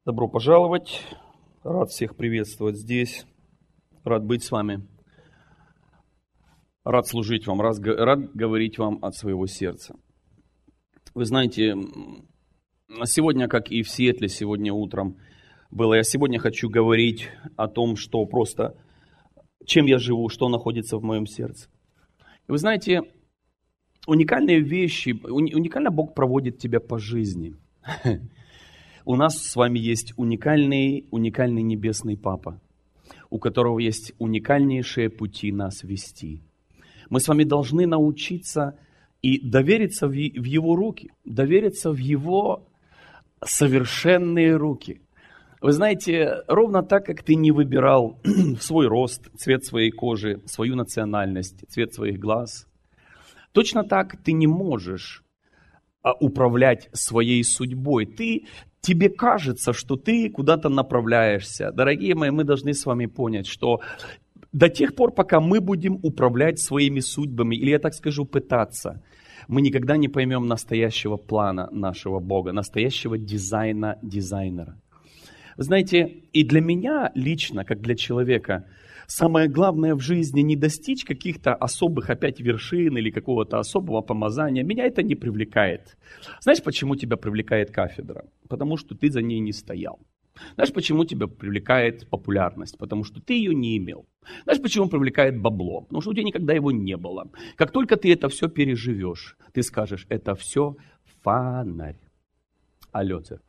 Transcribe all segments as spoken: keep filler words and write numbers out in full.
Добро пожаловать. Рад всех приветствовать здесь. Рад быть с вами. Рад служить вам, рад, рад говорить вам от своего сердца. Вы знаете, сегодня, как и в Сиэтле сегодня утром было, я сегодня хочу говорить о том, что просто, чем я живу, что находится в моем сердце. И вы знаете, уникальные вещи, уникально Бог проводит тебя по жизни. У нас с вами есть уникальный, уникальный небесный Папа, у которого есть уникальнейшие пути нас вести. Мы с вами должны научиться и довериться в Его руки, довериться в Его совершенные руки. Вы знаете, ровно так, как ты не выбирал свой рост, цвет своей кожи, свою национальность, цвет своих глаз, точно так ты не можешь управлять своей судьбой. Ты, тебе кажется, что ты куда-то направляешься. Дорогие мои, мы должны с вами понять, что до тех пор, пока мы будем управлять своими судьбами, или я так скажу, пытаться, мы никогда не поймем настоящего плана нашего Бога, настоящего дизайна дизайнера. Вы знаете, и для меня лично, как для человека, самое главное в жизни не достичь каких-то особых опять вершин или какого-то особого помазания. Меня это не привлекает. Знаешь, почему тебя привлекает кафедра? Потому что ты за ней не стоял. Знаешь, почему тебя привлекает популярность? Потому что ты ее не имел. Знаешь, почему привлекает бабло? Потому что у тебя никогда его не было. Как только ты это все переживешь, ты скажешь, это все фонарь. Алло, церковь.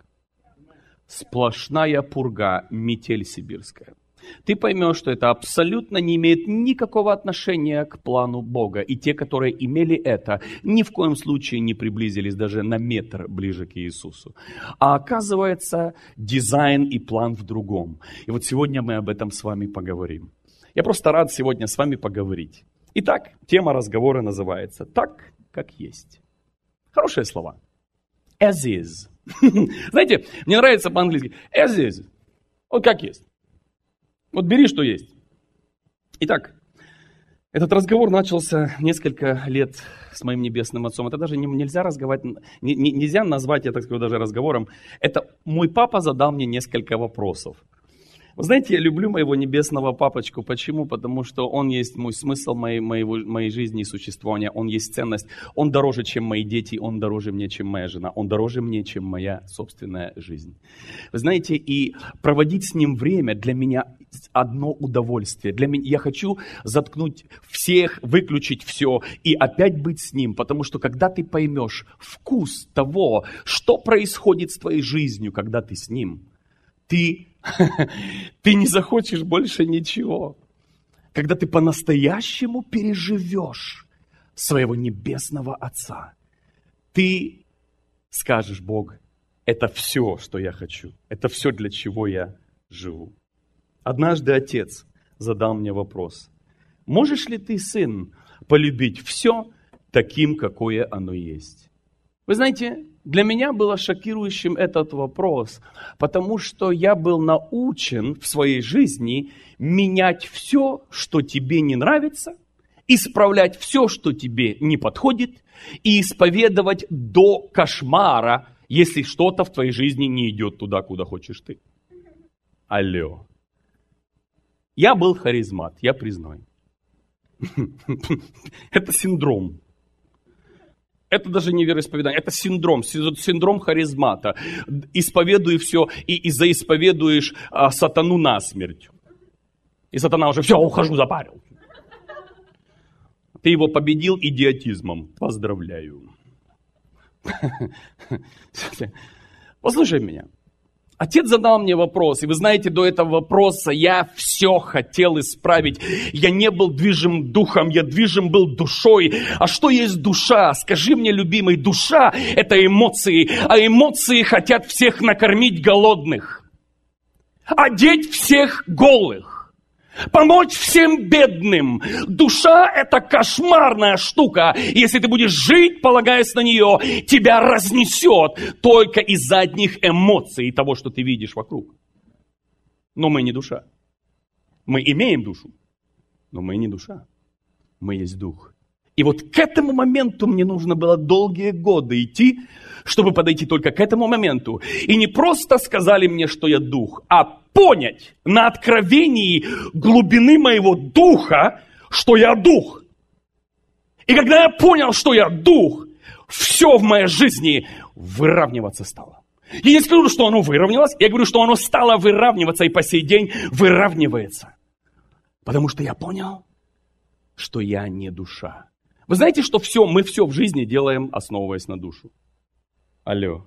Сплошная пурга, метель сибирская. Ты поймешь, что это абсолютно не имеет никакого отношения к плану Бога. И те, которые имели это, ни в коем случае не приблизились даже на метр ближе к Иисусу. А оказывается, дизайн и план в другом. И вот сегодня мы об этом с вами поговорим. Я просто рад сегодня с вами поговорить. Итак, тема разговора называется «Так, как есть». Хорошие слова. As is. Знаете, мне нравится по-английски. As is. Вот как есть. Вот бери, что есть. Итак, этот разговор начался несколько лет с моим небесным отцом. Это даже не, нельзя разговаривать, не, не, нельзя назвать, я так скажу, даже разговором. Это мой папа задал мне несколько вопросов. Вы знаете, я люблю моего небесного папочку. Почему? Потому что он есть мой смысл моей, моего, моей жизни и существования. Он есть ценность. Он дороже, чем мои дети. Он дороже мне, чем моя жена. Он дороже мне, чем моя собственная жизнь. Вы знаете, и проводить с ним время для меня одно удовольствие. Для меня, я хочу заткнуть всех, выключить все и опять быть с ним. Потому что когда ты поймешь вкус того, что происходит с твоей жизнью, когда ты с ним, ты... Ты не захочешь больше ничего. Когда ты по-настоящему переживешь своего небесного Отца, ты скажешь: Бог, это все, что я хочу. Это все, для чего я живу. Однажды отец задал мне вопрос: можешь ли ты, сын, полюбить все таким, какое оно есть? Вы знаете, для меня было шокирующим этот вопрос, потому что я был научен в своей жизни менять все, что тебе не нравится, исправлять все, что тебе не подходит, и исповедовать до кошмара, если что-то в твоей жизни не идет туда, куда хочешь ты. Алло. Я был харизмат, я признаю. Это синдром. Это даже не вероисповедание, это синдром, синдром харизмата. Исповедуй все и, и заисповедуешь а, сатану насмерть. И сатана уже: все, ухожу, запарил. Ты его победил идиотизмом. Поздравляю. Послушай меня. Отец задал мне вопрос, и вы знаете, до этого вопроса я все хотел исправить. Я не был движим духом, я движим был душой. А что есть душа? Скажи мне, любимый, душа – это эмоции, а эмоции хотят всех накормить голодных, одеть всех голых, помочь всем бедным. Душа – это кошмарная штука. Если ты будешь жить, полагаясь на нее, тебя разнесет только из-за одних эмоций и того, что ты видишь вокруг. Но мы не душа. Мы имеем душу, но мы не душа. Мы есть дух. И вот к этому моменту мне нужно было долгие годы идти, чтобы подойти только к этому моменту. И не просто сказали мне, что я дух, а понять на откровении глубины моего духа, что я дух. И когда я понял, что я дух, все в моей жизни выравниваться стало. Я не скажу, что оно выровнялось, я говорю, что оно стало выравниваться и по сей день выравнивается. Потому что я понял, что я не душа. Вы знаете, что все, мы все в жизни делаем, основываясь на душу. Алло.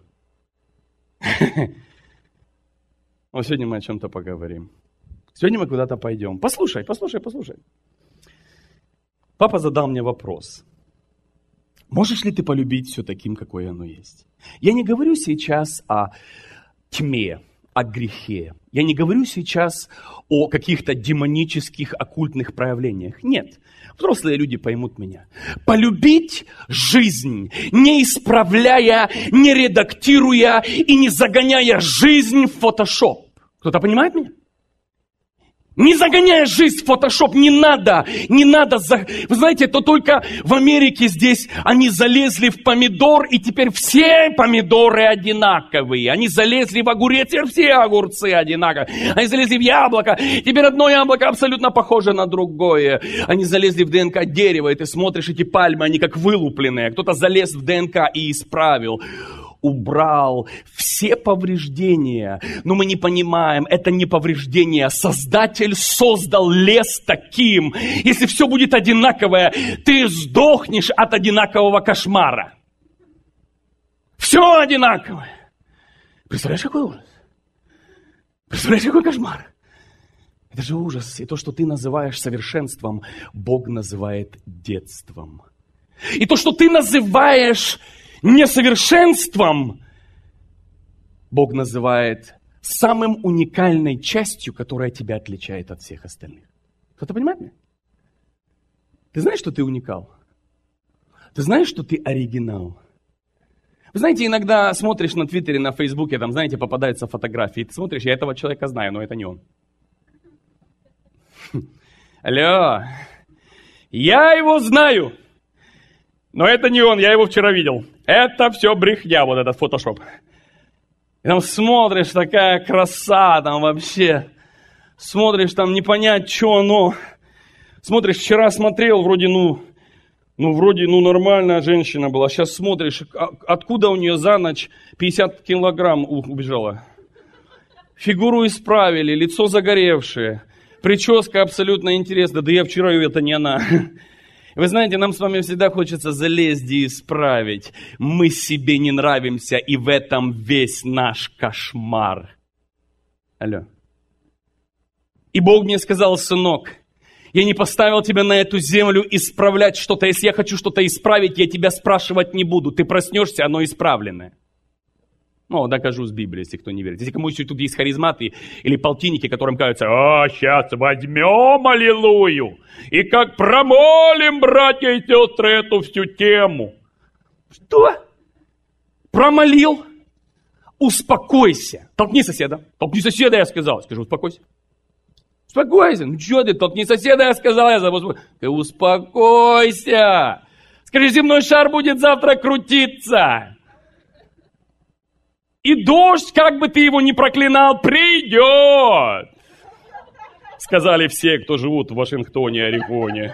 Но сегодня мы о чем-то поговорим. Сегодня мы куда-то пойдем. Послушай, послушай, послушай. Папа задал мне вопрос. Можешь ли ты полюбить все таким, какое оно есть? Я не говорю сейчас о тьме, о грехе. Я не говорю сейчас о каких-то демонических, оккультных проявлениях. Нет. Взрослые люди поймут меня. Полюбить жизнь, не исправляя, не редактируя и не загоняя жизнь в фотошоп. Кто-то понимает меня? Не загоняя жизнь в фотошоп, не надо, не надо. За... Вы знаете, это только в Америке здесь они залезли в помидор, и теперь все помидоры одинаковые. Они залезли в огурец, теперь все огурцы одинаковые. Они залезли в яблоко, теперь одно яблоко абсолютно похоже на другое. Они залезли в ДНК дерева, и ты смотришь эти пальмы, они как вылупленные. Кто-то залез в ДНК и исправил. Убрал все повреждения. Но мы не понимаем, это не повреждение. Создатель создал лес таким. Если все будет одинаковое, ты сдохнешь от одинакового кошмара. Все одинаковое. Представляешь, какой ужас? Представляешь, какой кошмар? Это же ужас. И то, что ты называешь совершенством, Бог называет детством. И то, что ты называешь несовершенством, Бог называет самым уникальной частью, которая тебя отличает от всех остальных. Кто-то понимает меня? Ты знаешь, что ты уникал? Ты знаешь, что ты оригинал? Вы знаете, иногда смотришь на Твиттере, на Фейсбуке, там, знаете, попадаются фотографии, ты смотришь, я этого человека знаю, но это не он. Алло, я его знаю. Но это не он, я его вчера видел. Это все брехня, вот этот фотошоп. И там смотришь, такая краса там вообще. Смотришь, там не понять, что оно. Смотришь, вчера смотрел, вроде, ну, ну, вроде, ну, нормальная женщина была. Сейчас смотришь, откуда у нее за ночь пятьдесят килограмм убежало. Фигуру исправили, лицо загоревшее. Прическа абсолютно интересная. Да я вчера, это не она. Вы знаете, нам с вами всегда хочется залезть и исправить. Мы себе не нравимся, и в этом весь наш кошмар. Алло. И Бог мне сказал: сынок, я не поставил тебя на эту землю исправлять что-то. Если я хочу что-то исправить, я тебя спрашивать не буду. Ты проснешься, оно исправленное. Ну, докажу с Библии, если кто не верит. Если кому еще тут есть харизматы или полтинники, которым кажется: а, сейчас возьмем аллилуйю, и как промолим, братья и сестры, эту всю тему. Что? Промолил? Успокойся. Толкни соседа. Толкни соседа, я сказал. Скажи, успокойся. Успокойся. Ну что ты, толкни соседа, я сказал. Я забыл. Ты успокойся. Скажи, земной шар будет завтра крутиться. И дождь, как бы ты его ни проклинал, придет. Сказали все, кто живут в Вашингтоне, Орегоне.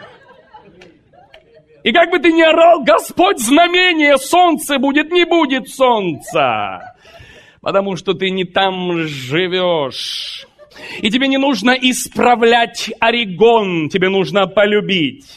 И как бы ты ни орал: Господь, знамение, солнце будет, не будет солнца. Потому что ты не там живешь. И тебе не нужно исправлять Орегон, тебе нужно полюбить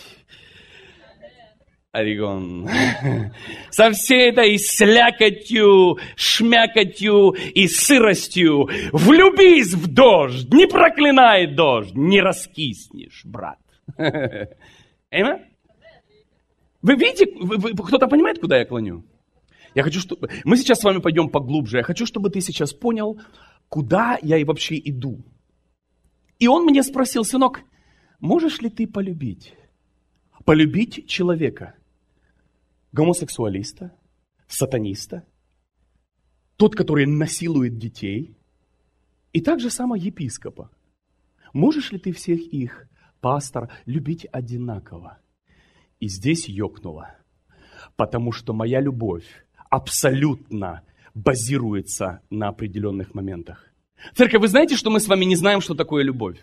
Орегон. Со всей этой слякотью, шмякотью и сыростью влюбись в дождь, не проклинай дождь, не раскиснешь, брат. Аминь? Вы видите, вы, вы, кто-то понимает, куда я клоню? Я хочу, чтобы... Мы сейчас с вами пойдем поглубже. Я хочу, чтобы ты сейчас понял, куда я и вообще иду. И он мне спросил: сынок, можешь ли ты полюбить? Полюбить человека? Гомосексуалиста? Сатаниста? Тот, который насилует детей? И так же само епископа. Можешь ли ты всех их, пастор, любить одинаково? И здесь ёкнуло, потому что моя любовь абсолютно базируется на определенных моментах. Церковь, вы знаете, что мы с вами не знаем, что такое любовь?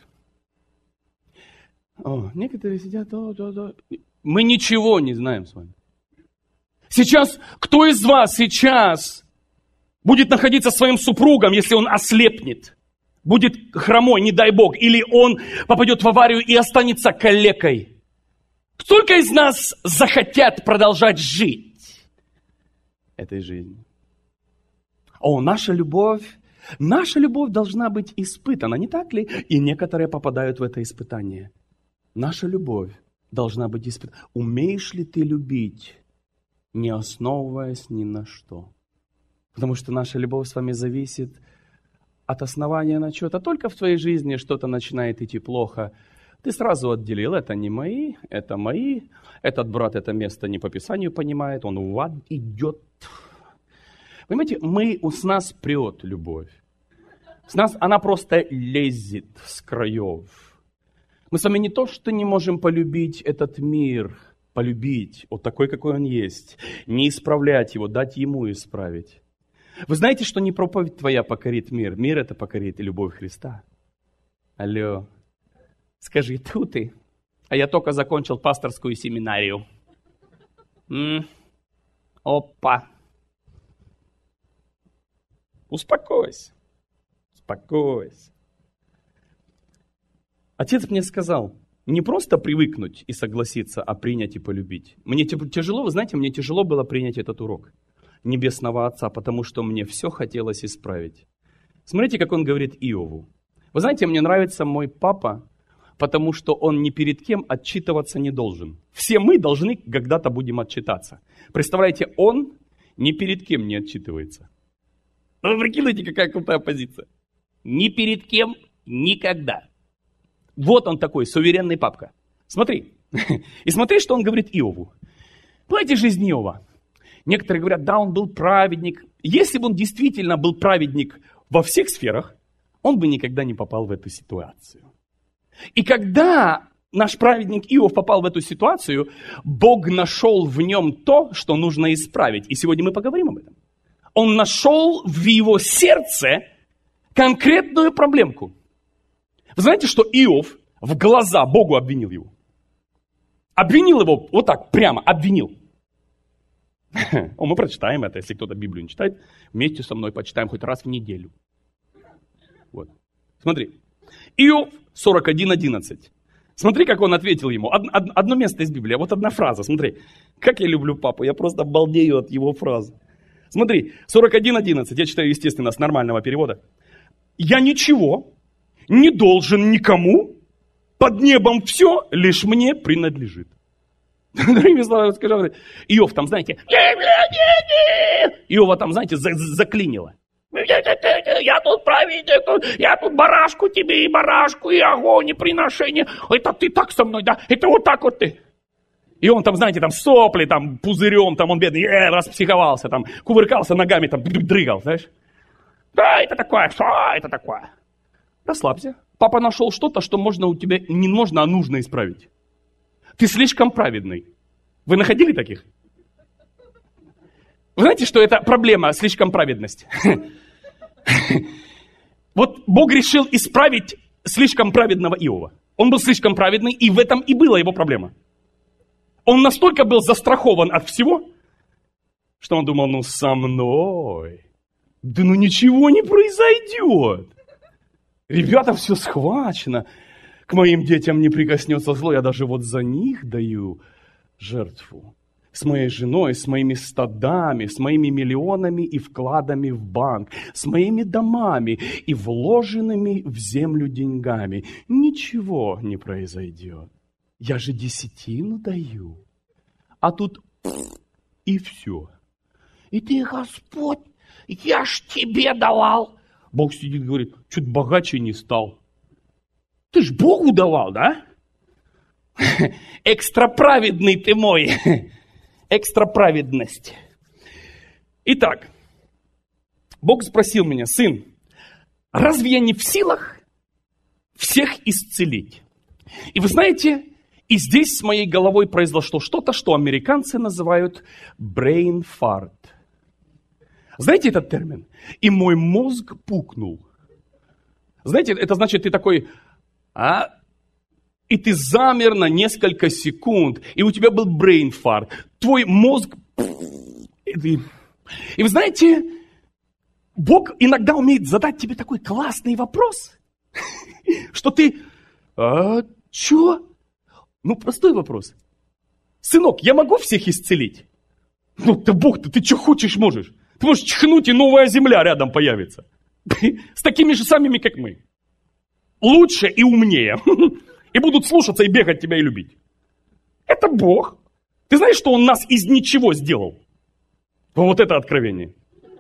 О, некоторые сидят, да, да, да. Мы ничего не знаем с вами. Сейчас, кто из вас сейчас будет находиться с своим супругом, если он ослепнет, будет хромой, не дай Бог, или он попадет в аварию и останется калекой? Сколько из нас захотят продолжать жить этой жизнью? О, наша любовь, наша любовь должна быть испытана, не так ли? И некоторые попадают в это испытание. Наша любовь должна быть испытана. Умеешь ли ты любить, не основываясь ни на что? Потому что наша любовь с вами зависит от основания на что-то. Только в твоей жизни что-то начинает идти плохо. Ты сразу отделил, это не мои, это мои. Этот брат это место не по Писанию понимает, он в ад идет. Понимаете, мы, с нас прет любовь. С нас она просто лезет с краев. Мы с вами не то, что не можем полюбить этот мир, полюбить вот такой, какой он есть, не исправлять его, дать ему исправить. Вы знаете, что не проповедь твоя покорит мир, мир это покорит и любовь Христа. Алло, скажи, тьфу ты, а я только закончил пасторскую семинарию. М-м. Опа. Успокойся, успокойся. Отец мне сказал, не просто привыкнуть и согласиться, а принять и полюбить. Мне тяжело, вы знаете, мне тяжело было принять этот урок Небесного Отца, потому что мне все хотелось исправить. Смотрите, как он говорит Иову. Вы знаете, мне нравится мой папа, потому что он ни перед кем отчитываться не должен. Все мы должны когда-то будем отчитаться. Представляете, он ни перед кем не отчитывается. Вы прикидываете, какая крутая позиция. Ни перед кем, никогда. Вот он такой, суверенный папка. Смотри. И смотри, что он говорит Иову. Помните жизнь Иова? Некоторые говорят, да, он был праведник. Если бы он действительно был праведник во всех сферах, он бы никогда не попал в эту ситуацию. И когда наш праведник Иов попал в эту ситуацию, Бог нашел в нем то, что нужно исправить. И сегодня мы поговорим об этом. Он нашел в его сердце конкретную проблемку. Вы знаете, что Иов в глаза Богу обвинил его? Обвинил его вот так, прямо обвинил. О, мы прочитаем это, если кто-то Библию не читает, вместе со мной почитаем хоть раз в неделю. Вот. Смотри. Иов сорок один одиннадцать. Смотри, как он ответил ему. Од, од, одно место из Библии, вот одна фраза. Смотри, как я люблю папу, я просто балдею от его фразы. Смотри, сорок один одиннадцать, я читаю, естественно, с нормального перевода. «Я ничего не должен никому, под небом все лишь мне принадлежит». Другими словами, скажу, Иов там, знаете, Иова там, знаете, заклинило. Я тут праведник, я тут барашку тебе и барашку, и огонь, и приношение. Это ты так со мной, да? Это вот так вот ты. И он там, знаете, там сопли, там пузырем, там он бедный, э, распсиховался, там кувыркался ногами, там дрыгал, знаешь. Да, это такое, что это такое? Расслабься. Папа нашел что-то, что можно у тебя, не можно, а нужно исправить. Ты слишком праведный. Вы находили таких? Вы знаете, что это проблема, слишком праведность? Вот Бог решил исправить слишком праведного Иова. Он был слишком праведный, и в этом и была его проблема. Он настолько был застрахован от всего, что он думал, ну со мной, да ну ничего не произойдет. Ребята, все схвачено. К моим детям не прикоснется зло, я даже вот за них даю жертву. С моей женой, с моими стадами, с моими миллионами и вкладами в банк, с моими домами и вложенными в землю деньгами. Ничего не произойдет. Я же десятину даю. А тут и все. И ты, Господь, я ж тебе давал. Бог сидит и говорит, чуть богаче не стал. Ты ж Богу давал, да? Экстраправедный ты мой. Экстраправедность. Итак, Бог спросил меня, сын, разве я не в силах всех исцелить? И вы знаете, И здесь с моей головой произошло что-то, что американцы называют brain fart. Знаете этот термин? И мой мозг пукнул. Знаете, это значит, ты такой, а? И ты замер на несколько секунд, и у тебя был brain fart. Твой мозг... И, ты... и вы знаете, Бог иногда умеет задать тебе такой классный вопрос, что ты... А, чё? Ну, простой вопрос. Сынок, я могу всех исцелить? Ну, ты Бог, ты, ты что хочешь можешь? Ты можешь чихнуть, и новая земля рядом появится. С такими же самыми, как мы. Лучше и умнее. И будут слушаться, и бегать тебя, и любить. Это Бог. Ты знаешь, что Он нас из ничего сделал? Вот это откровение.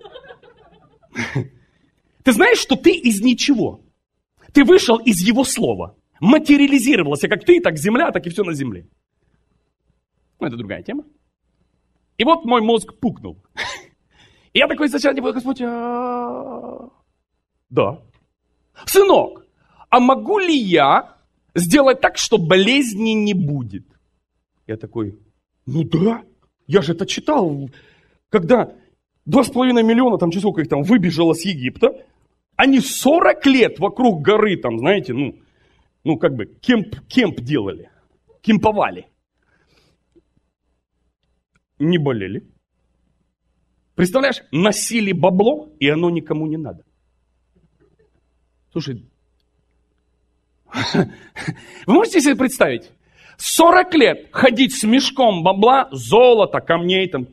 Ты знаешь, что ты из ничего. Ты вышел из Его слова. Материализировался, как ты, так земля, так и все на земле. Ну, это другая тема. И вот мой мозг пукнул. И я такой сначала не понял, Господь, а... да. Сынок, а могу ли я сделать так, что болезни не будет? Я такой, ну да, я же это читал, когда два с половиной миллиона, там, сколько их там, выбежало с Египта, они сорок лет вокруг горы, там, знаете, ну, ну, как бы, кемп, кемп делали, кемповали. Не болели. Представляешь, носили бабло, и оно никому не надо. Слушай, вы можете себе представить, сорок лет ходить с мешком бабла, золота, камней, там,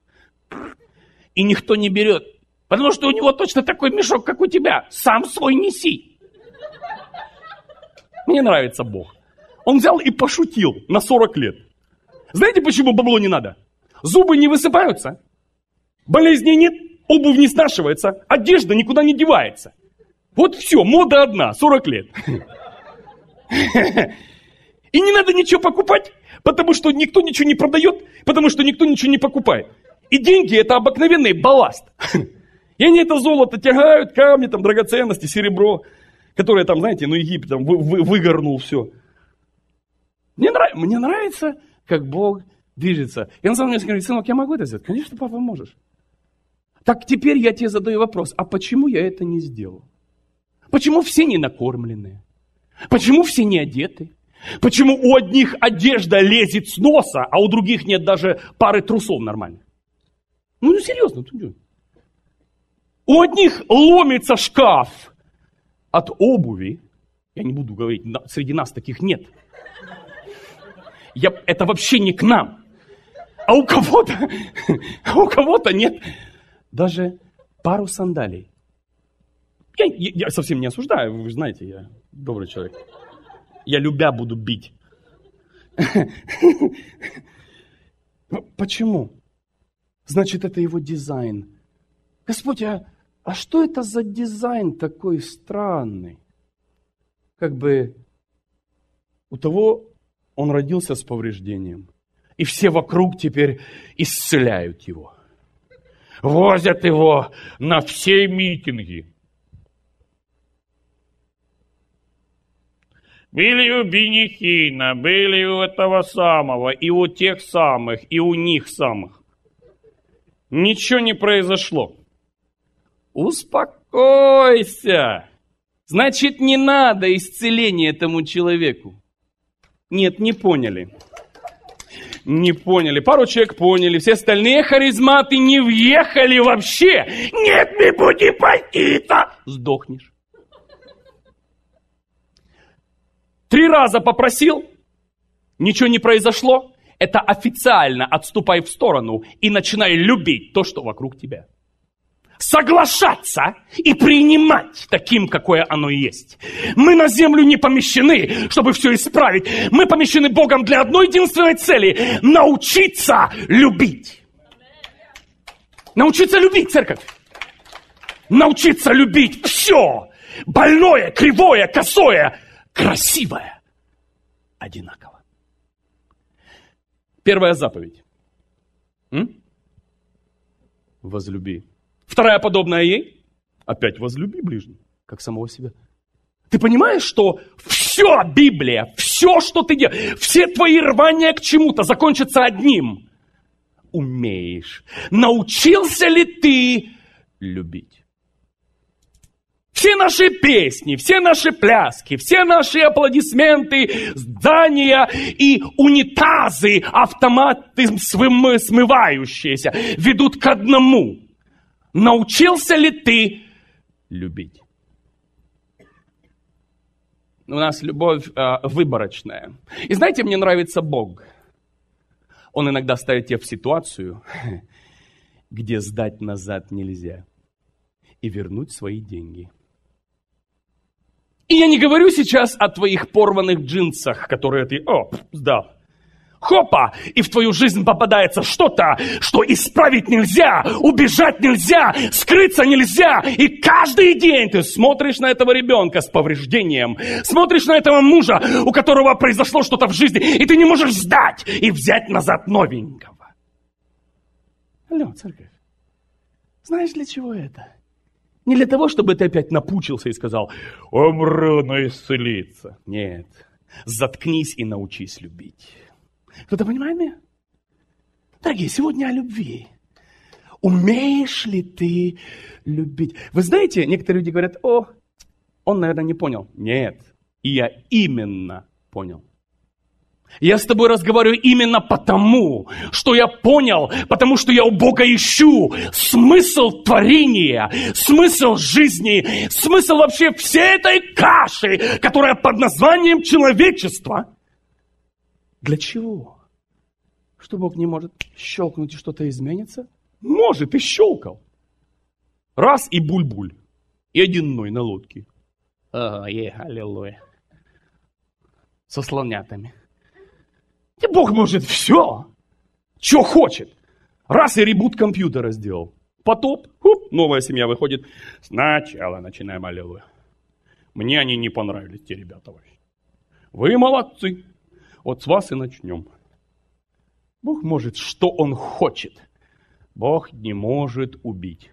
и никто не берет, потому что у него точно такой мешок, как у тебя, сам свой неси. Мне нравится Бог. Он взял и пошутил на сорок лет. Знаете, почему бабло не надо? Зубы не высыпаются, болезней нет, обувь не снашивается, одежда никуда не девается. Вот все, мода одна, сорок лет. И не надо ничего покупать, потому что никто ничего не продает, потому что никто ничего не покупает. И деньги это обыкновенный балласт. И они это золото тягают, камни, там, драгоценности, серебро, которое там, знаете, ну Египет там вы, вы, выгорнул все. Мне, нрав... Мне нравится, как Бог движется. И он сам мне говорит, сынок, я могу это сделать? Конечно, папа, можешь. Так теперь я тебе задаю вопрос, а почему я это не сделал? Почему все не накормленные? Почему все не одеты? Почему у одних одежда лезет с носа, а у других нет даже пары трусов нормальных? Ну, ну серьезно. У одних ломится шкаф от обуви. Я не буду говорить, среди нас таких нет. Я, это вообще не к нам. А у кого-то, а у кого-то нет даже пару сандалий. Я, я, я совсем не осуждаю, вы же знаете, я добрый человек. Я любя буду бить. Почему? Значит, это его дизайн. Господь, а, а что это за дизайн такой странный? Как бы у того он родился с повреждением. И все вокруг теперь исцеляют его. Возят его на все митинги. Были у Бенихина, были у этого самого, и у тех самых, и у них самых. Ничего не произошло. Успокойся. Значит, не надо исцеления этому человеку. Нет, не поняли. Не поняли. Пару человек поняли. Все остальные харизматы не въехали вообще. Нет, не буди пойти-то. Сдохнешь. Три раза попросил, ничего не произошло. Это официально отступай в сторону и начинай любить то, что вокруг тебя. Соглашаться и принимать таким, какое оно есть. Мы на землю не помещены, чтобы все исправить. Мы помещены Богом для одной единственной цели – научиться любить. Научиться любить, церковь. Научиться любить все. Больное, кривое, косое, красивое. Одинаково. Первая заповедь. М? Возлюби. Вторая, подобная ей, опять возлюби ближнего, как самого себя. Ты понимаешь, что все Библия, все все, что ты делаешь, все твои рвания к чему-то закончатся одним. Умеешь. Научился ли ты любить? Все наши песни, все наши пляски, все наши аплодисменты, здания и унитазы, автоматы смы- смывающиеся, ведут к одному. Научился ли ты любить? У нас любовь э, выборочная. И знаете, мне нравится Бог. Он иногда ставит тебя в ситуацию, где сдать назад нельзя и вернуть свои деньги. И я не говорю сейчас о твоих порванных джинсах, которые ты, о, сдал. Хопа! И в твою жизнь попадается что-то, что исправить нельзя, убежать нельзя, скрыться нельзя. И каждый день ты смотришь на этого ребенка с повреждением, смотришь на этого мужа, у которого произошло что-то в жизни, и ты не можешь сдать и взять назад новенького. Алло, церковь, знаешь, для чего это? Не для того, чтобы ты опять напучился и сказал, «Умру, исцелиться». Нет, заткнись и научись любить. Кто-то понимает меня? Дорогие, сегодня о любви. Умеешь ли ты любить? Вы знаете, некоторые люди говорят, «О, он, наверное, не понял». Нет, и я именно понял. Я с тобой разговариваю именно потому, что я понял, потому что я у Бога ищу смысл творения, смысл жизни, смысл вообще всей этой каши, которая под названием человечество. Для чего? Что Бог не может щелкнуть и что-то изменится? Может, и щелкал. Раз и буль-буль. И один ной на лодке. Ага, е, аллилуйя. Со слонятами. И Бог может все, что хочет. Раз и ребут компьютера сделал. Потоп, хуп, новая семья выходит. Сначала начинаем аллилуйя. Мне они не понравились, те ребята вообще. Вы молодцы. Вот с вас и начнем. Бог может, что Он хочет. Бог не может убить.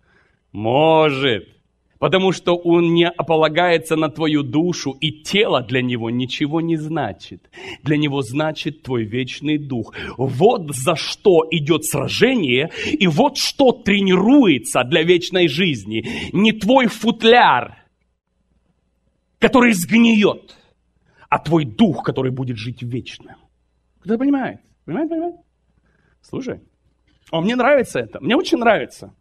Может. Потому что Он не полагается на твою душу, и тело для Него ничего не значит. Для Него значит твой вечный дух. Вот за что идет сражение, и вот что тренируется для вечной жизни. Не твой футляр, который сгниет, а твой дух, который будет жить вечно. Кто понимает? Понимает, понимает? Слушай, о, мне нравится это, мне очень нравится.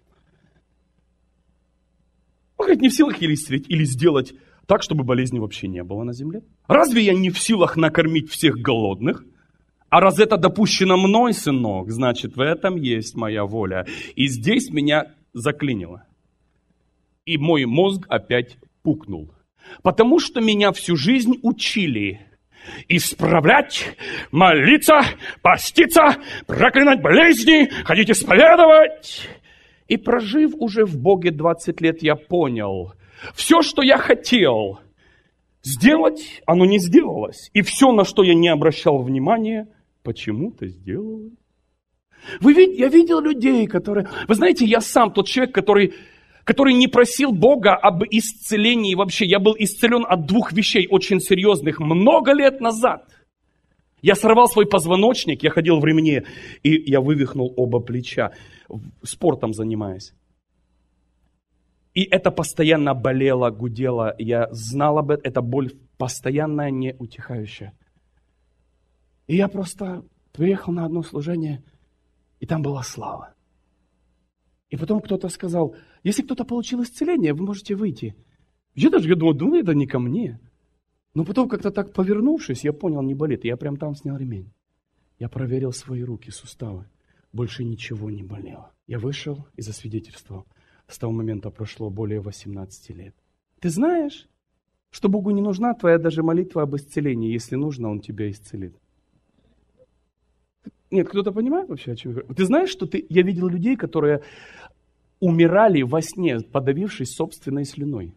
Он говорит, не в силах или исцелить, или сделать так, чтобы болезни вообще не было на земле. Разве я не в силах накормить всех голодных? А раз это допущено мной, сынок, значит, в этом есть моя воля. И здесь меня заклинило. И мой мозг опять пукнул. Потому что меня всю жизнь учили исправлять, молиться, поститься, проклинать болезни, ходить исповедовать. И прожив уже в Боге двадцать лет, я понял, все, что я хотел сделать, оно не сделалось. И все, на что я не обращал внимания, почему-то сделалось. Вы видите, я видел людей, которые... Вы знаете, я сам тот человек, который, который не просил Бога об исцелении вообще. Я был исцелен от двух вещей очень серьезных много лет назад. Я сорвал свой позвоночник, я ходил в ремне, и я вывихнул оба плеча, спортом занимаясь. И это постоянно болело, гудело. Я знал об этом, эта боль постоянная, не утихающая. И я просто приехал на одно служение, и там была слава. И потом кто-то сказал, если кто-то получил исцеление, вы можете выйти. Я даже думал, ну это не ко мне. Но потом как-то так повернувшись, я понял, не болит. Я прям там снял ремень. Я проверил свои руки, суставы. Больше ничего не болело. Я вышел и засвидетельствовал. С того момента прошло более восемнадцати лет. Ты знаешь, что Богу не нужна твоя даже молитва об исцелении. Если нужно, Он тебя исцелит. Нет, кто-то понимает вообще, о чем я говорю? Ты знаешь, что ты... я видел людей, которые умирали во сне, подавившись собственной слюной.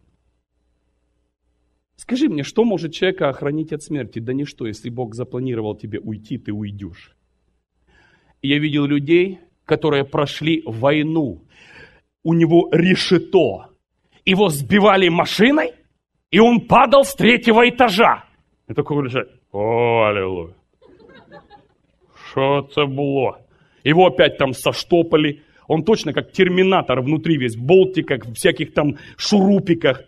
Скажи мне, что может человека охранить от смерти? Да ничто, если Бог запланировал тебе уйти, ты уйдешь. И я видел людей, которые прошли войну. У него решето. Его сбивали машиной, и он падал с третьего этажа. І такий лежать, о, аллилуйя. Что это было? Его опять там соштопали. Он точно как терминатор внутри весь, в болтиках, в всяких там шурупиках.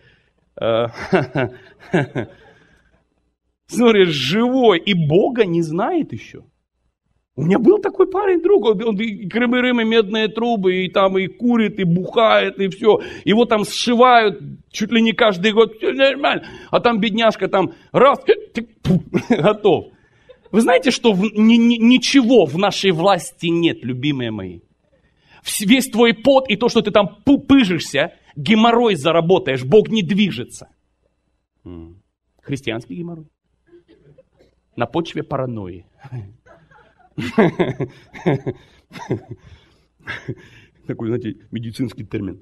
Смотришь, живой, и Бога не знает еще. У меня был такой парень, друг, он и крымы-рымы, медные трубы, и там и курит, и бухает, и все. Его там сшивают чуть ли не каждый год, все нормально. А там бедняжка там раз, готов. Вы знаете, что в, ни, ни, ничего в нашей власти нет, любимые мои. Весь твой пот и то, что ты там пыжишься, геморрой заработаешь, Бог не движется. Христианский геморрой. На почве паранойи. Такой, знаете, медицинский термин.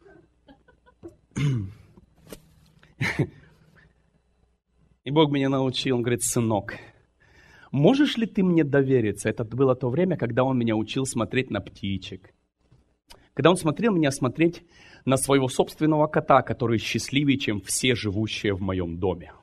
И Бог меня научил, он говорит, сынок, можешь ли ты мне довериться? Это было то время, когда он меня учил смотреть на птичек. Когда он смотрел меня смотреть на своего собственного кота, который счастливее, чем все живущие в моем доме.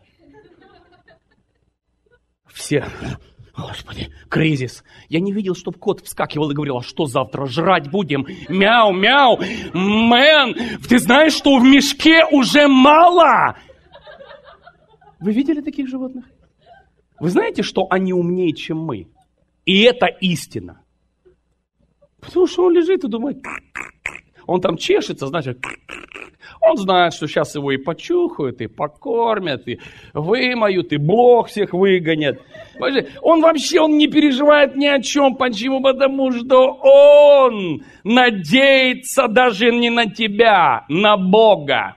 Все... Господи, кризис. Я не видел, чтобы кот вскакивал и говорил, а что завтра жрать будем? Мяу, мяу, мэн, ты знаешь, что в мешке уже мало? Вы видели таких животных? Вы знаете, что они умнее, чем мы? И это истина. Потому что он лежит и думает, он там чешется, значит, он знает, что сейчас его и почухают, и покормят, и вымоют, и блох всех выгонят. Он вообще он не переживает ни о чем. Почему? Потому что он надеется даже не на тебя, на Бога.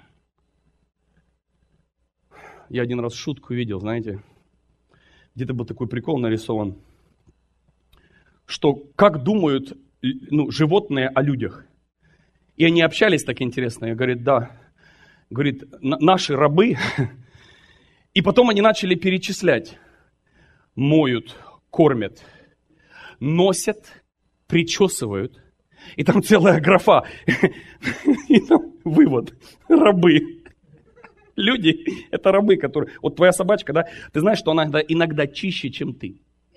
Я один раз шутку видел, знаете, где-то был такой прикол нарисован, что как думают ну, животные о людях. И они общались так интересно. Я говорю, да. Говорит, наши рабы. И потом они начали перечислять. Моют, кормят, носят, причесывают. И там целая графа. И там вывод. Рабы. Люди – это рабы, которые... Вот твоя собачка, да? Ты знаешь, что она иногда, иногда чище, чем ты.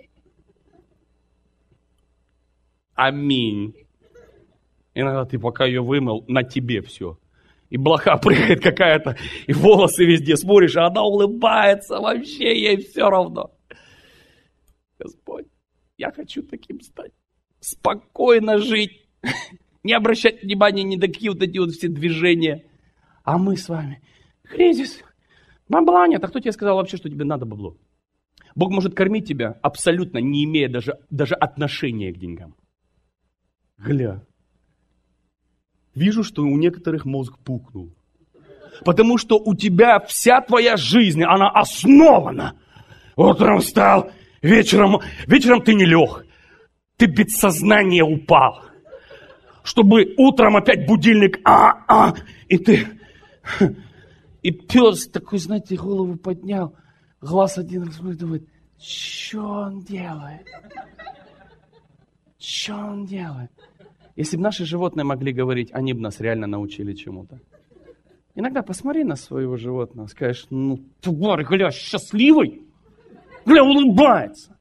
Аминь. Иногда ты пока ее вымыл, на тебе все. И блоха прыгает какая-то, и волосы везде смотришь, а она улыбается, вообще ей все равно. Господь, я хочу таким стать. Спокойно жить, не обращать внимания ни на какие вот эти вот все движения. А мы с вами, кризис, бабла нет. А кто тебе сказал вообще, что тебе надо бабло? Бог может кормить тебя абсолютно, не имея даже, даже отношения к деньгам. Гля. Вижу, что у некоторых мозг пукнул. Потому что у тебя вся твоя жизнь, она основана. Утром встал, вечером, вечером ты не лег. Ты без сознания упал. Чтобы утром опять будильник, а-а, и ты... И пес такой, знаете, голову поднял, глаз один раз думает, что он делает? Что он делает? Если бы наши животные могли говорить, они бы нас реально научили чему-то. Иногда посмотри на своего животного, скажешь, ну, тварь, гля, счастливый, гля, улыбается.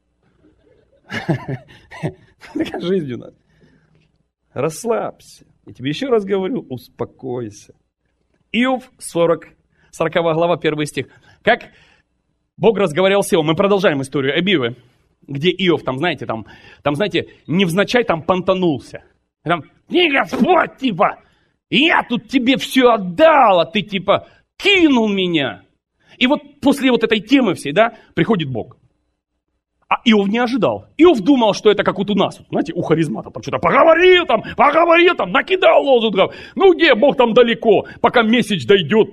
Такая жизнь у нас. Расслабься. Я тебе еще раз говорю, успокойся. Иов, сорок, сороковая глава, первый стих. Как Бог разговаривал с Иовом. Мы продолжаем историю об Иове, где Иов, там, знаете, там, там, знаете, невзначай там понтанулся. Там, не Господь, типа, я тут тебе все отдал, а ты, типа, кинул меня. И вот после вот этой темы всей, да, приходит Бог. А Иов не ожидал. Иов думал, что это как вот у нас, знаете, у харизмата, там что-то поговорил, там, поговорил, там, накидал лозунгов. Ну где, Бог там далеко, пока месяц дойдет.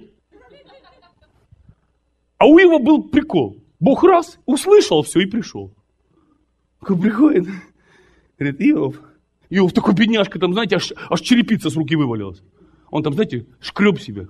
А у Иова был прикол. Бог раз, услышал все и пришел. Как приходит, говорит, Иов, Иов такой бедняжка, там, знаете, аж, аж черепица с руки вывалилась. Он там, знаете, шкреб себя.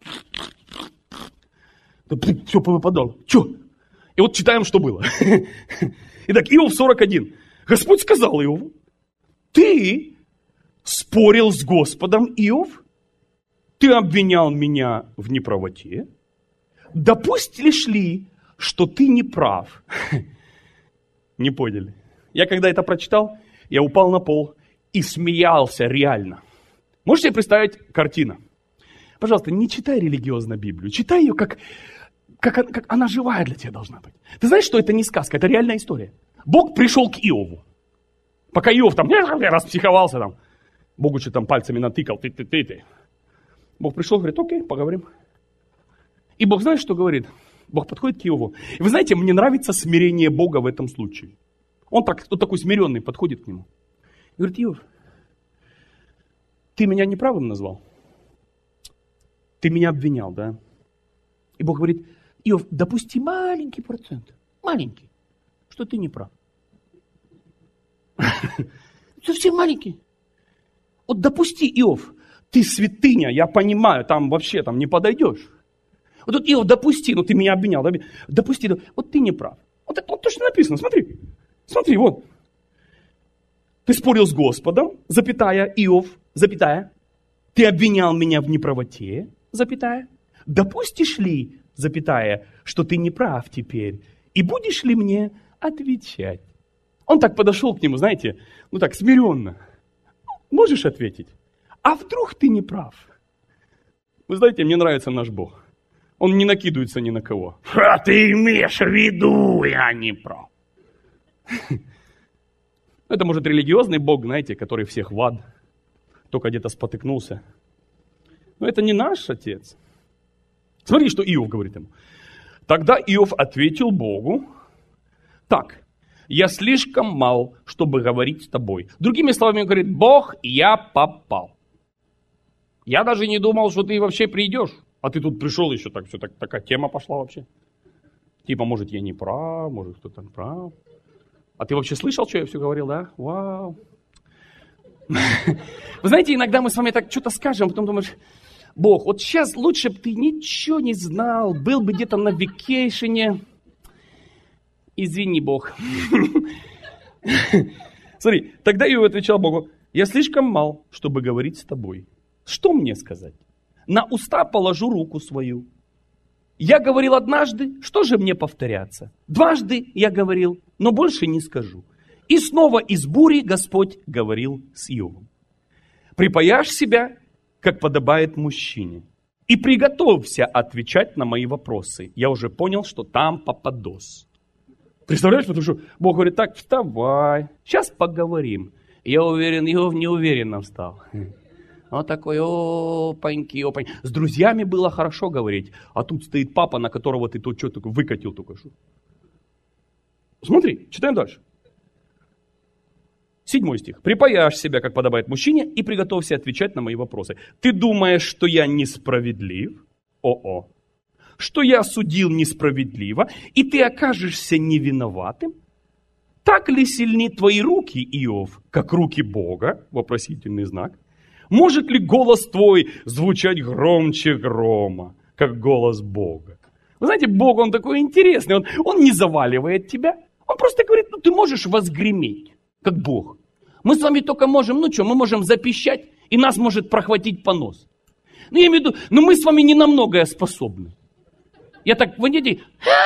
Да, все повыпадал. Че? И вот читаем, что было. Итак, Иов сорок один. Господь сказал Иову, ты спорил с Господом, Иов? Ты обвинял меня в неправоте? Допустишь ли, что ты не прав. Не поняли? Я когда это прочитал, я упал на пол и смеялся реально. Можете себе представить картину? Пожалуйста, не читай религиозно Библию, читай ее, как, как, как она живая для тебя должна быть. Ты знаешь, что это не сказка, это реальная история. Бог пришел к Иову. Пока Иов там распсиховался, там, Богу что там пальцами натыкал, ты-ты-ты-ты. Бог пришел, говорит, окей, поговорим. И Бог знаешь, что говорит? Бог подходит к Иову. И вы знаете, мне нравится смирение Бога в этом случае. Он так, вот такой смиренный подходит к нему. И говорит, Иов, ты меня неправым назвал? Ты меня обвинял, да? И Бог говорит, Иов, допусти маленький процент, маленький, что ты не прав. Совсем маленький. Вот допусти, Иов, ты святыня, я понимаю, там вообще там не подойдешь. Вот тут, Иов, допусти, ну ты меня обвинял, допусти, вот ты не прав. Вот это вот то, что написано, смотри, смотри, вот. Ты спорил с Господом, запятая, Иов, запятая. Ты обвинял меня в неправоте, запятая. Допустишь ли, запятая, что ты не прав теперь? И будешь ли мне отвечать? Он так подошел к нему, знаете, ну так, смиренно. Можешь ответить? А вдруг ты не прав? Вы знаете, мне нравится наш Бог. Он не накидывается ни на кого. А ты имеешь в виду, я не прав. Это, может, религиозный Бог, знаете, который всех в ад. Только где-то спотыкнулся. Но это не наш Отец. Смотри, что Иов говорит ему. Тогда Иов ответил Богу. Так, я слишком мал, чтобы говорить с тобой. Другими словами, он говорит, Бог, я попал. Я даже не думал, что ты вообще придешь. А ты тут пришел еще, так все, так, такая тема пошла вообще. Типа, может, я не прав, может, кто-то прав. А ты вообще слышал, что я все говорил, да? Вау. Вы знаете, иногда мы с вами так что-то скажем, потом думаешь, Бог, вот сейчас лучше бы ты ничего не знал, был бы где-то на вакейшене. Извини, Бог. Смотри, тогда Иов отвечал Богу, я слишком мал, чтобы говорить с тобой. Что мне сказать? На уста положу руку свою. Я говорил однажды, что же мне повторяться? Дважды я говорил, но больше не скажу. И снова из бури Господь говорил с Иовом. Припаяшь себя, как подобает мужчине, и приготовься отвечать на мои вопросы. Я уже понял, что там попадос. Представляешь, потому что Бог говорит, так, вставай, сейчас поговорим. Я уверен, Иов неуверенно встал. Он такой, опаньки, опаньки. С друзьями было хорошо говорить, а тут стоит папа, на которого ты тут что-то выкатил только что. Смотри, читаем дальше. Седьмой стих. «Припаяшь себя, как подобает мужчине, и приготовься отвечать на мои вопросы. Ты думаешь, что я несправедлив? О-о. Что я судил несправедливо, и ты окажешься невиноватым? Так ли сильны твои руки, Иов, как руки Бога?» Вопросительный знак. «Может ли голос твой звучать громче грома, как голос Бога?» Вы знаете, Бог, он такой интересный, он, он не заваливает тебя, он просто говорит, ну ты можешь возгреметь, как Бог. Мы с вами только можем, ну что, мы можем запищать, и нас может прохватить понос. Ну я имею в виду, ну мы с вами не на многое способны. Я так, вы видите,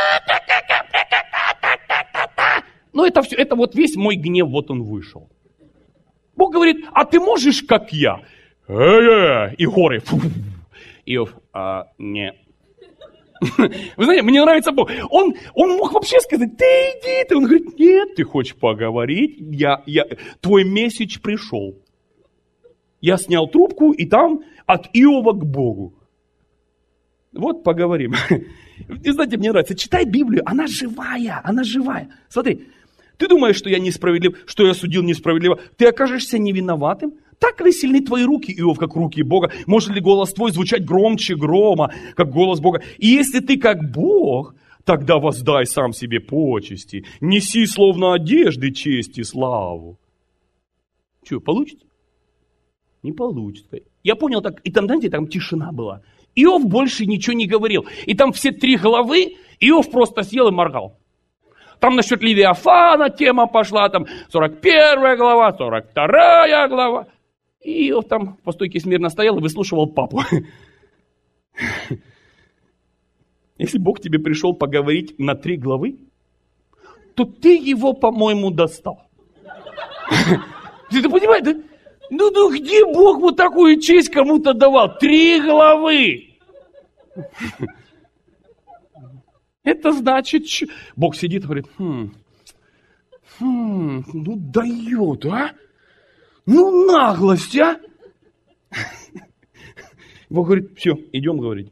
ну это все, это вот весь мой гнев, вот он вышел. Бог говорит, а ты можешь, как я? И горы. Иов, а, не. Вы знаете, мне нравится Бог. Он, он мог вообще сказать, ты иди. Ты. Он говорит, нет, ты хочешь поговорить? Я, я, твой месседж пришел. Я снял трубку, и там от Иова к Богу. Вот поговорим. И знаете, мне нравится, читай Библию, она живая, она живая. Смотри, ты думаешь, что я несправедлив, что я судил несправедливо, ты окажешься невиноватым? Так ли сильны твои руки, Иов, как руки Бога? Может ли голос твой звучать громче грома, как голос Бога? И если ты как Бог, тогда воздай сам себе почести, неси словно одежды честь и славу. Что, получится? Не получится. Я понял так, и там, знаете, там тишина была. Иов больше ничего не говорил. И там все три главы, Иов просто съел и моргал. Там насчет Левиафана тема пошла, там сорок первая глава, сорок вторая глава. И Иов там по стойке смирно стоял и выслушивал папу. Если Бог тебе пришел поговорить на три главы, то ты его, по-моему, достал. Ты понимаешь, да? Ну, ну где Бог вот такую честь кому-то давал? Три главы. Это значит, Бог сидит и говорит, хм, хм, ну дает, а? Ну наглость, а? Бог говорит, все, идем говорить.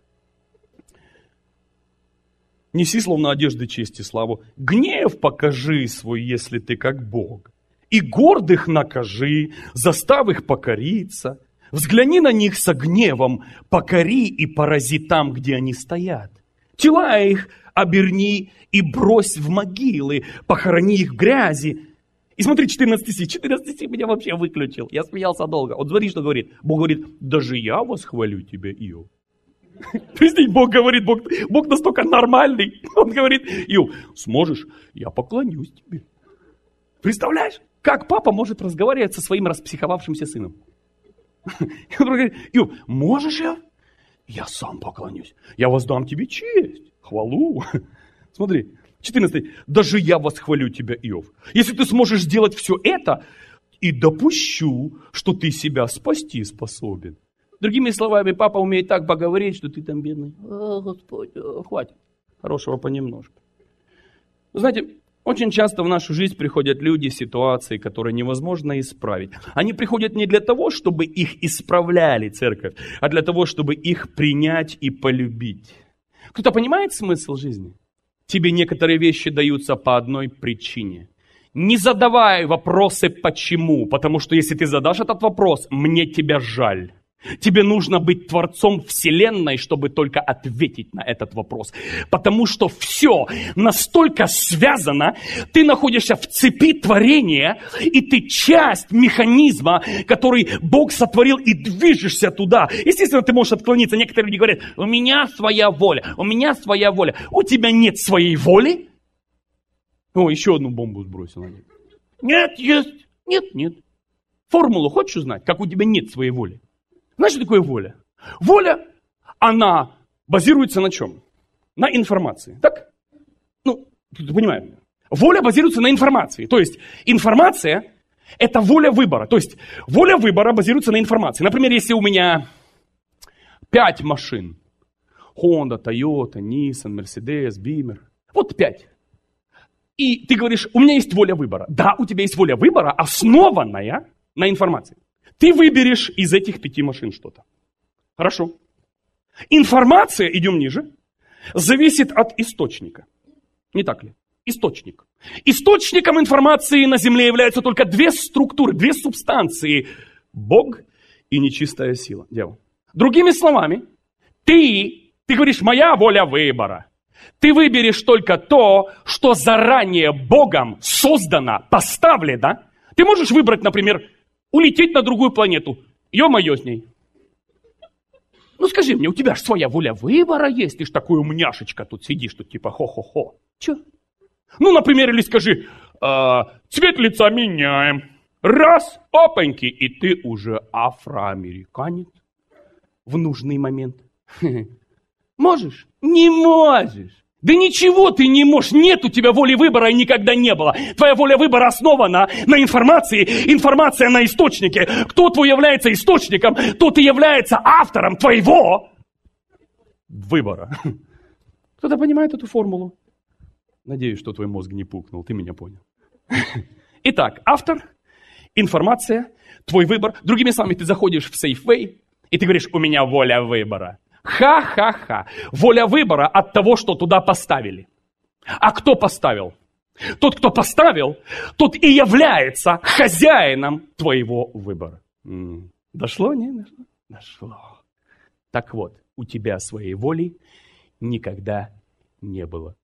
Неси словно одежды чести славу. Гнев покажи свой, если ты как Бог. И гордых накажи, заставь их покориться. Взгляни на них со гневом, покори и порази там, где они стоят. Тела их оберни и брось в могилы, похорони их в грязи. И смотри, четырнадцатый стих, четырнадцатый стих меня вообще выключил. Я смеялся долго. Вот смотри, что говорит. Бог говорит, даже я восхвалю тебя, Иов. Прикинь, Бог говорит, Бог, Бог настолько нормальный. Он говорит, Иов, сможешь, я поклонюсь тебе. Представляешь, как папа может разговаривать со своим распсиховавшимся сыном? И он говорит, Иов, можешь я? Я сам поклонюсь. Я воздам тебе честь, хвалу. Смотри, четырнадцатый. Даже я восхвалю тебя, Иов. Если ты сможешь сделать все это, и допущу, что ты себя спасти способен. Другими словами, папа умеет так поговорить, что ты там бедный. О, Господь, о, хватит. Хорошего понемножку. Знаете, очень часто в нашу жизнь приходят люди, ситуации, которые невозможно исправить. Они приходят не для того, чтобы их исправляли, церковь, а для того, чтобы их принять и полюбить. Кто-то понимает смысл жизни? Тебе некоторые вещи даются по одной причине. Не задавай вопросы «почему?», потому что если ты задашь этот вопрос, мне тебя жаль. Тебе нужно быть творцом вселенной, чтобы только ответить на этот вопрос. Потому что все настолько связано, ты находишься в цепи творения, и ты часть механизма, который Бог сотворил, и движешься туда. Естественно, ты можешь отклониться. Некоторые люди говорят, у меня своя воля, у меня своя воля. У тебя нет своей воли? О, еще одну бомбу сбросил. Нет, есть. Нет, нет. Формулу хочешь узнать, как у тебя нет своей воли? Знаешь, что такое воля? Воля, она базируется на чем? На информации. Так? Ну, ты понимаешь? Воля базируется на информации. То есть информация – это воля выбора. То есть воля выбора базируется на информации. Например, если у меня пять машин. Honda, Toyota, Nissan, Mercedes, Beamer. Вот пять. И ты говоришь, у меня есть воля выбора. Да, у тебя есть воля выбора, основанная на информации. Ты выберешь из этих пяти машин что-то. Хорошо. Информация, идем ниже, зависит от источника. Не так ли? Источник. Источником информации на Земле являются только две структуры, две субстанции. Бог и нечистая сила, дьявол. Другими словами, ты, ты говоришь, моя воля выбора. Ты выберешь только то, что заранее Богом создано, поставлено. Ты можешь выбрать, например, улететь на другую планету. Ё-моё с ней. Ну скажи мне, у тебя же своя воля выбора есть. Ты ж такой умняшечка тут сидишь, тут типа хо-хо-хо. Чё? Ну, например, или скажи, э, цвет лица меняем. Раз, опаньки, и ты уже афроамериканец в нужный момент. Можешь? Не можешь. Да ничего ты не можешь, нет у тебя воли выбора и никогда не было. Твоя воля выбора основана на информации, информация на источнике. Кто твой является источником, тот и является автором твоего выбора. Кто-то понимает эту формулу? Надеюсь, что твой мозг не пукнул, ты меня понял. Итак, автор, информация, твой выбор. Другими словами, ты заходишь в Safeway, и ты говоришь, у меня воля выбора. Ха-ха-ха. Воля выбора от того, что туда поставили. А кто поставил? Тот, кто поставил, тот и является хозяином твоего выбора. М-м. Дошло? Не дошло? Дошло. Так вот, у тебя своей воли никогда не было.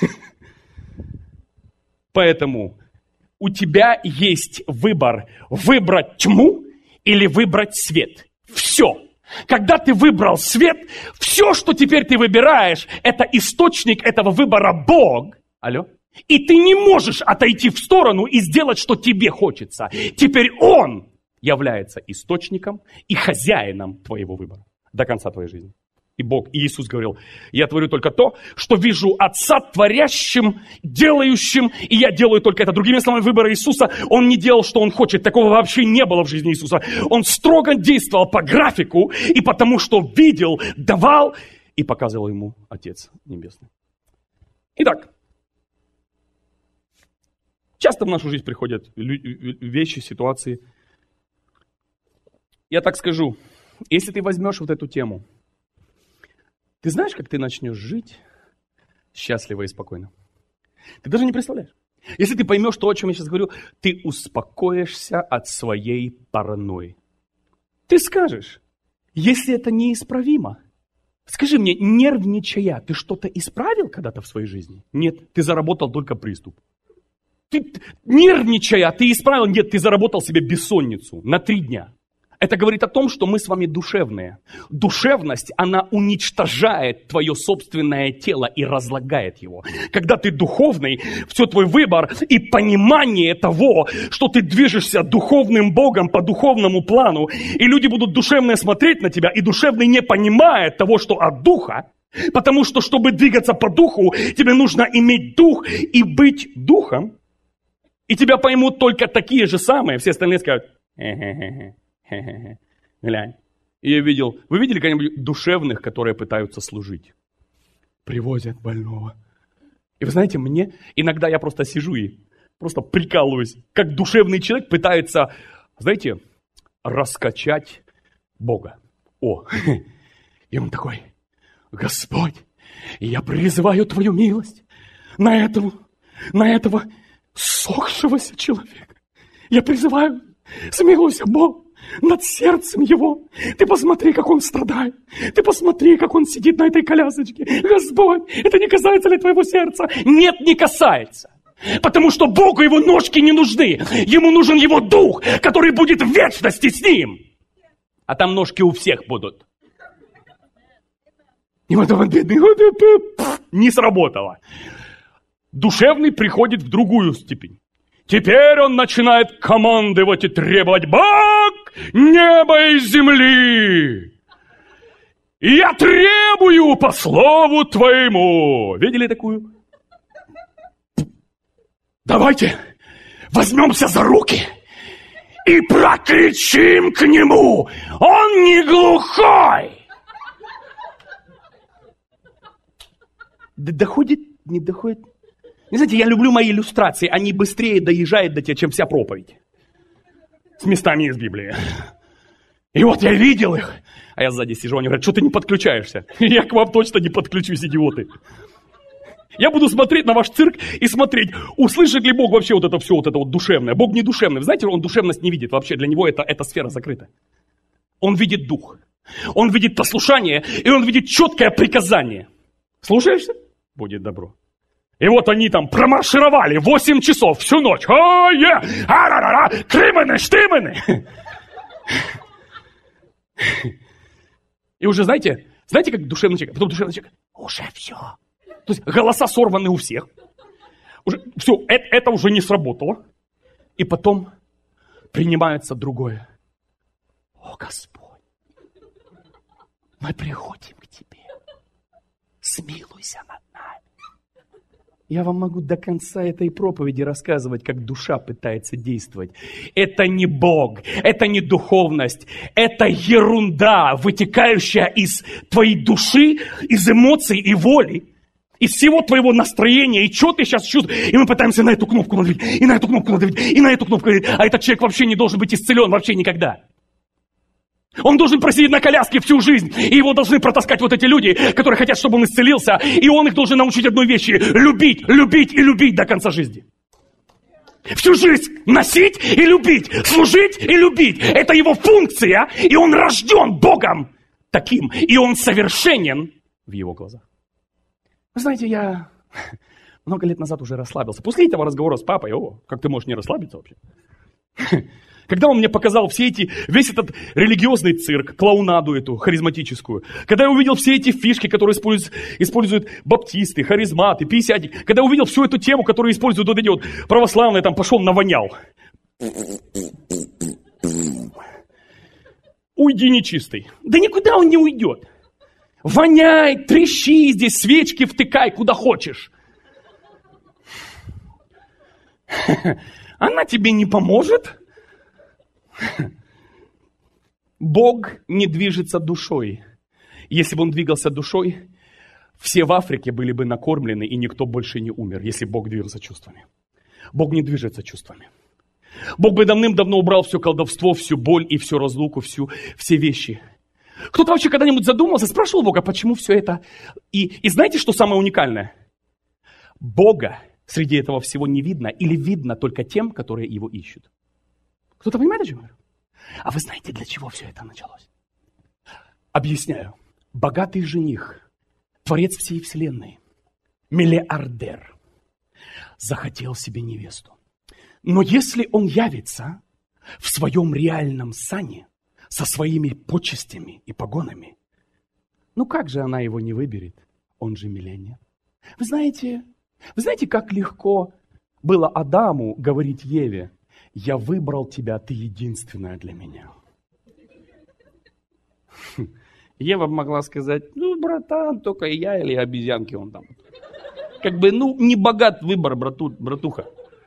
Поэтому у тебя есть выбор выбрать тьму или выбрать свет. Все. Когда ты выбрал свет, все, что теперь ты выбираешь, это источник этого выбора Бог. Алло? И ты не можешь отойти в сторону и сделать, что тебе хочется. Теперь Он является источником и хозяином твоего выбора до конца твоей жизни. И Бог, и Иисус говорил, я творю только то, что вижу Отца творящим, делающим, и я делаю только это. Другими словами, выбор Иисуса, Он не делал, что Он хочет. Такого вообще не было в жизни Иисуса. Он строго действовал по графику, и потому что видел, давал, и показывал Ему Отец Небесный. Итак, часто в нашу жизнь приходят вещи, ситуации. Я так скажу, если ты возьмешь вот эту тему, ты знаешь, как ты начнешь жить счастливо и спокойно? Ты даже не представляешь. Если ты поймешь то, о чем я сейчас говорю, ты успокоишься от своей паранойи. Ты скажешь, если это неисправимо, скажи мне, нервничая, ты что-то исправил когда-то в своей жизни? Нет, ты заработал только приступ. Ты, нервничая, ты исправил? Нет, ты заработал себе бессонницу на три дня. Это говорит о том, что мы с вами душевные. Душевность, она уничтожает твое собственное тело и разлагает его. Когда ты духовный, все твой выбор и понимание того, что ты движешься духовным Богом по духовному плану, и люди будут душевные смотреть на тебя, и душевный не понимает того, что от духа, потому что, чтобы двигаться по духу, тебе нужно иметь дух и быть духом, и тебя поймут только такие же самые, все остальные скажут, хе-хе-хе. Хе-хе-хе. Глянь. И я видел, вы видели когда-нибудь душевных, которые пытаются служить? Привозят больного. И вы знаете, мне иногда я просто сижу и просто прикалываюсь, как душевный человек пытается, знаете, раскачать Бога. О, и он такой, Господь, я призываю Твою милость на этого, на этого сохшегося человека. Я призываю, смилуйся, Бог, над сердцем его. Ты посмотри, как он страдает. Ты посмотри, как он сидит на этой колясочке. Господь, это не касается ли твоего сердца? Нет, не касается. Потому что Богу его ножки не нужны. Ему нужен его дух, который будет в вечности с ним. А там ножки у всех будут. И вот он бедный, не сработало. Душевный приходит в другую степень. Теперь он начинает командовать и требовать: Бог неба и земли, и я требую по слову Твоему. Видели такую? Давайте возьмемся за руки и прокричим к нему. Он не глухой. Да доходит, не доходит. Не знаете, я люблю мои иллюстрации, они быстрее доезжают до тебя, чем вся проповедь. С местами из Библии. И вот я видел их, а я сзади сижу, они говорят: что ты не подключаешься? Я к вам точно не подключусь, идиоты. Я буду смотреть на ваш цирк и смотреть, услышит ли Бог вообще вот это все, вот это вот душевное. Бог не душевный. Вы знаете, он душевность не видит вообще, для него это, эта сфера закрыта. Он видит дух, он видит послушание, и он видит четкое приказание. Слушаешься? Будет добро. И вот они там промаршировали восемь часов всю ночь. Ой-е! А-ра-ра-ра! Крыманы, штыманы! И уже, знаете, знаете, как душевный человек, потом душевный человек, уже все. То есть голоса сорваны у всех. Уже, все, это, это уже не сработало. И потом принимается другое. О, Господь, мы приходим к Тебе. Смилуйся над нами. Я вам могу до конца этой проповеди рассказывать, как душа пытается действовать. Это не Бог, это не духовность, это ерунда, вытекающая из твоей души, из эмоций и воли, из всего твоего настроения, и что ты сейчас чувствуешь. И мы пытаемся на эту кнопку надавить, и на эту кнопку надавить, и на эту кнопку надавить, а этот человек вообще не должен быть исцелен вообще никогда. Он должен просидеть на коляске всю жизнь, и его должны протаскать вот эти люди, которые хотят, чтобы он исцелился, и он их должен научить одной вещи: любить, любить и любить до конца жизни. Всю жизнь носить и любить, служить и любить. Это его функция, и он рожден Богом таким, и он совершенен в его глазах. Вы знаете, я много лет назад уже расслабился. После этого разговора с папой, о, как ты можешь не расслабиться вообще? Когда он мне показал все эти, весь этот религиозный цирк, клоунаду эту харизматическую, когда я увидел все эти фишки, которые используют, используют баптисты, харизматы, пятидесятники, когда я увидел всю эту тему, которую используют вот эти вот православные, там пошел навонял. Уйди, нечистый. Да никуда он не уйдет. Воняй, трещи здесь, свечки втыкай, куда хочешь. Она тебе не поможет. Бог не движется душой. Если бы он двигался душой, все в Африке были бы накормлены, и никто больше не умер, если Бог двигался чувствами. Бог не движется чувствами. Бог бы давным-давно убрал все колдовство, всю боль и всю разлуку, всю, все вещи. Кто-то вообще когда-нибудь задумался, спрашивал Бога, почему все это? И, и знаете, что самое уникальное? Бога среди этого всего не видно или видно только тем, которые его ищут. Кто-то понимает, о чем я говорю? А вы знаете, для чего все это началось? Объясняю. Богатый жених, творец всей вселенной, миллиардер, захотел себе невесту. Но если он явится в своем реальном сане, со своими почестями и погонами, ну как же она его не выберет? Он же миллионер. Вы знаете, вы знаете, как легко было Адаму говорить Еве: «Я выбрал тебя, ты единственная для меня». Ева могла сказать: ну, братан, только я или обезьянки он там. Как бы, ну, не богат выбор, брату, братуха.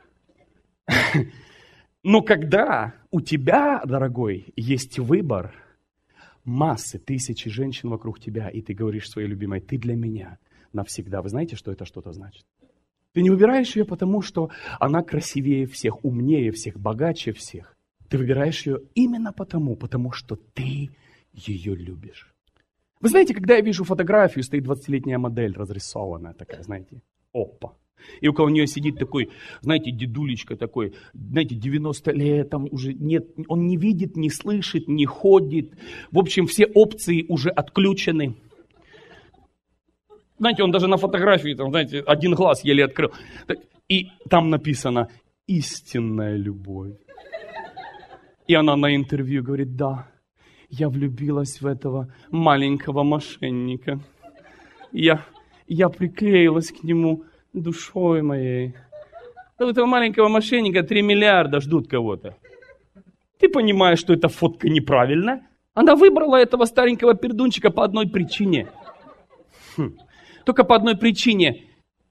Но когда у тебя, дорогой, есть выбор массы, тысячи женщин вокруг тебя, и ты говоришь своей любимой: ты для меня навсегда. Вы знаете, что это что-то значит? Ты не выбираешь ее потому, что она красивее всех, умнее всех, богаче всех. Ты выбираешь ее именно потому, потому что ты ее любишь. Вы знаете, когда я вижу фотографию, стоит двадцатилетняя модель разрисованная такая, знаете, опа. И около нее сидит такой, знаете, дедулечка такой, знаете, девяносто лет, там уже нет, он не видит, не слышит, не ходит. В общем, все опции уже отключены. Знаете, он даже на фотографии, там, знаете, один глаз еле открыл. И там написано «истинная любовь». И она на интервью говорит: да, я влюбилась в этого маленького мошенника. Я, я приклеилась к нему душой моей. У этого маленького мошенника три миллиарда ждут кого-то. Ты понимаешь, что эта фотка неправильна? Она выбрала этого старенького пердунчика по одной причине. Хм. Только по одной причине.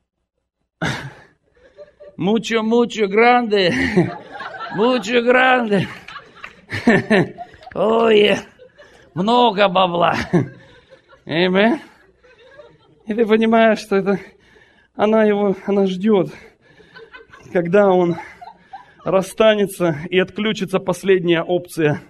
Мучо, мучо, гранде. Мучо, гранде. Ой, много бабла. Amen. И ты понимаешь, что это она его, она ждет, когда он расстанется и отключится последняя опция.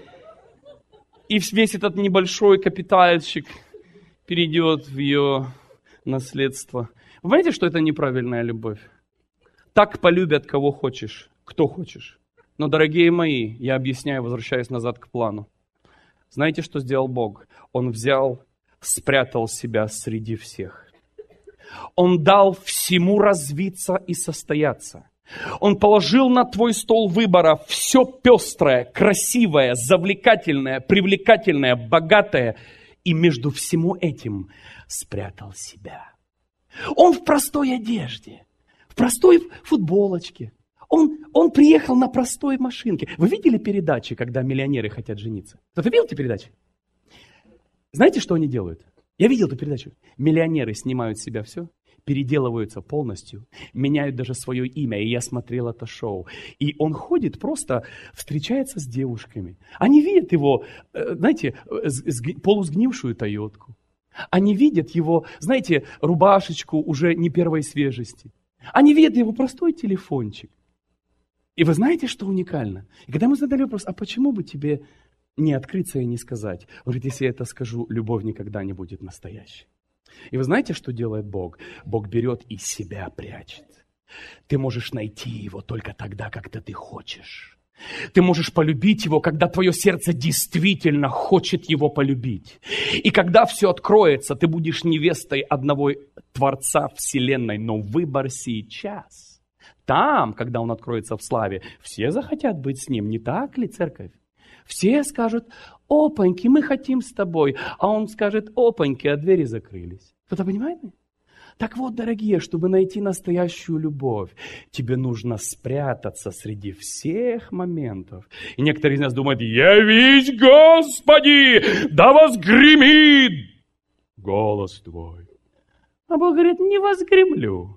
И весь этот небольшой капитальчик перейдет в ее наследство. Вы понимаете, что это неправильная любовь? Так полюбят кого хочешь, кто хочешь. Но, дорогие мои, я объясняю, возвращаясь назад к плану. Знаете, что сделал Бог? Он взял, спрятал себя среди всех. Он дал всему развиться и состояться. Он положил на твой стол выбора все пестрое, красивое, завлекательное, привлекательное, богатое. И между всему этим спрятал себя. Он в простой одежде, в простой футболочке. Он, он приехал на простой машинке. Вы видели передачи, когда миллионеры хотят жениться? Кто-то видел эти передачи? Знаете, что они делают? Я видел эту передачу. Миллионеры снимают с себя все, переделываются полностью, меняют даже свое имя. И я смотрел это шоу. И он ходит просто, встречается с девушками. Они видят его, знаете, полусгнившую Тойотку. Они видят его, знаете, рубашечку уже не первой свежести. Они видят его простой телефончик. И вы знаете, что уникально? И когда мы задали вопрос: а почему бы тебе не открыться и не сказать? Он говорит: если я это скажу, любовь никогда не будет настоящей. И вы знаете, что делает Бог? Бог берет и себя прячет. Ты можешь найти его только тогда, когда ты хочешь. Ты можешь полюбить его, когда твое сердце действительно хочет его полюбить. И когда все откроется, ты будешь невестой одного Творца Вселенной. Но выбор сейчас. Там, когда он откроется в славе, все захотят быть с ним. Не так ли, церковь? Все скажут: опаньки, мы хотим с тобой. А он скажет: опаньки, а двери закрылись. Кто-то понимает? Так вот, дорогие, чтобы найти настоящую любовь, тебе нужно спрятаться среди всех моментов. И некоторые из нас думают: явись, Господи, да возгремит голос Твой. А Бог говорит, не возгремлю.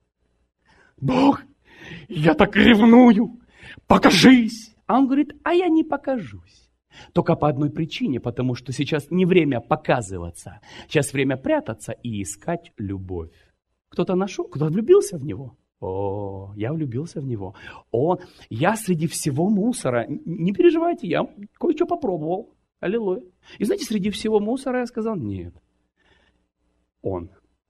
Бог, я так ревную, покажись. А Он говорит, а я не покажусь. Только по одной причине, потому что сейчас не время показываться. Сейчас время прятаться и искать любовь. Кто-то нашел, кто-то влюбился в Него. О, я влюбился в Него. О, я среди всего мусора, не переживайте, я кое-что попробовал. Аллилуйя. И знаете, среди всего мусора я сказал, нет. Он.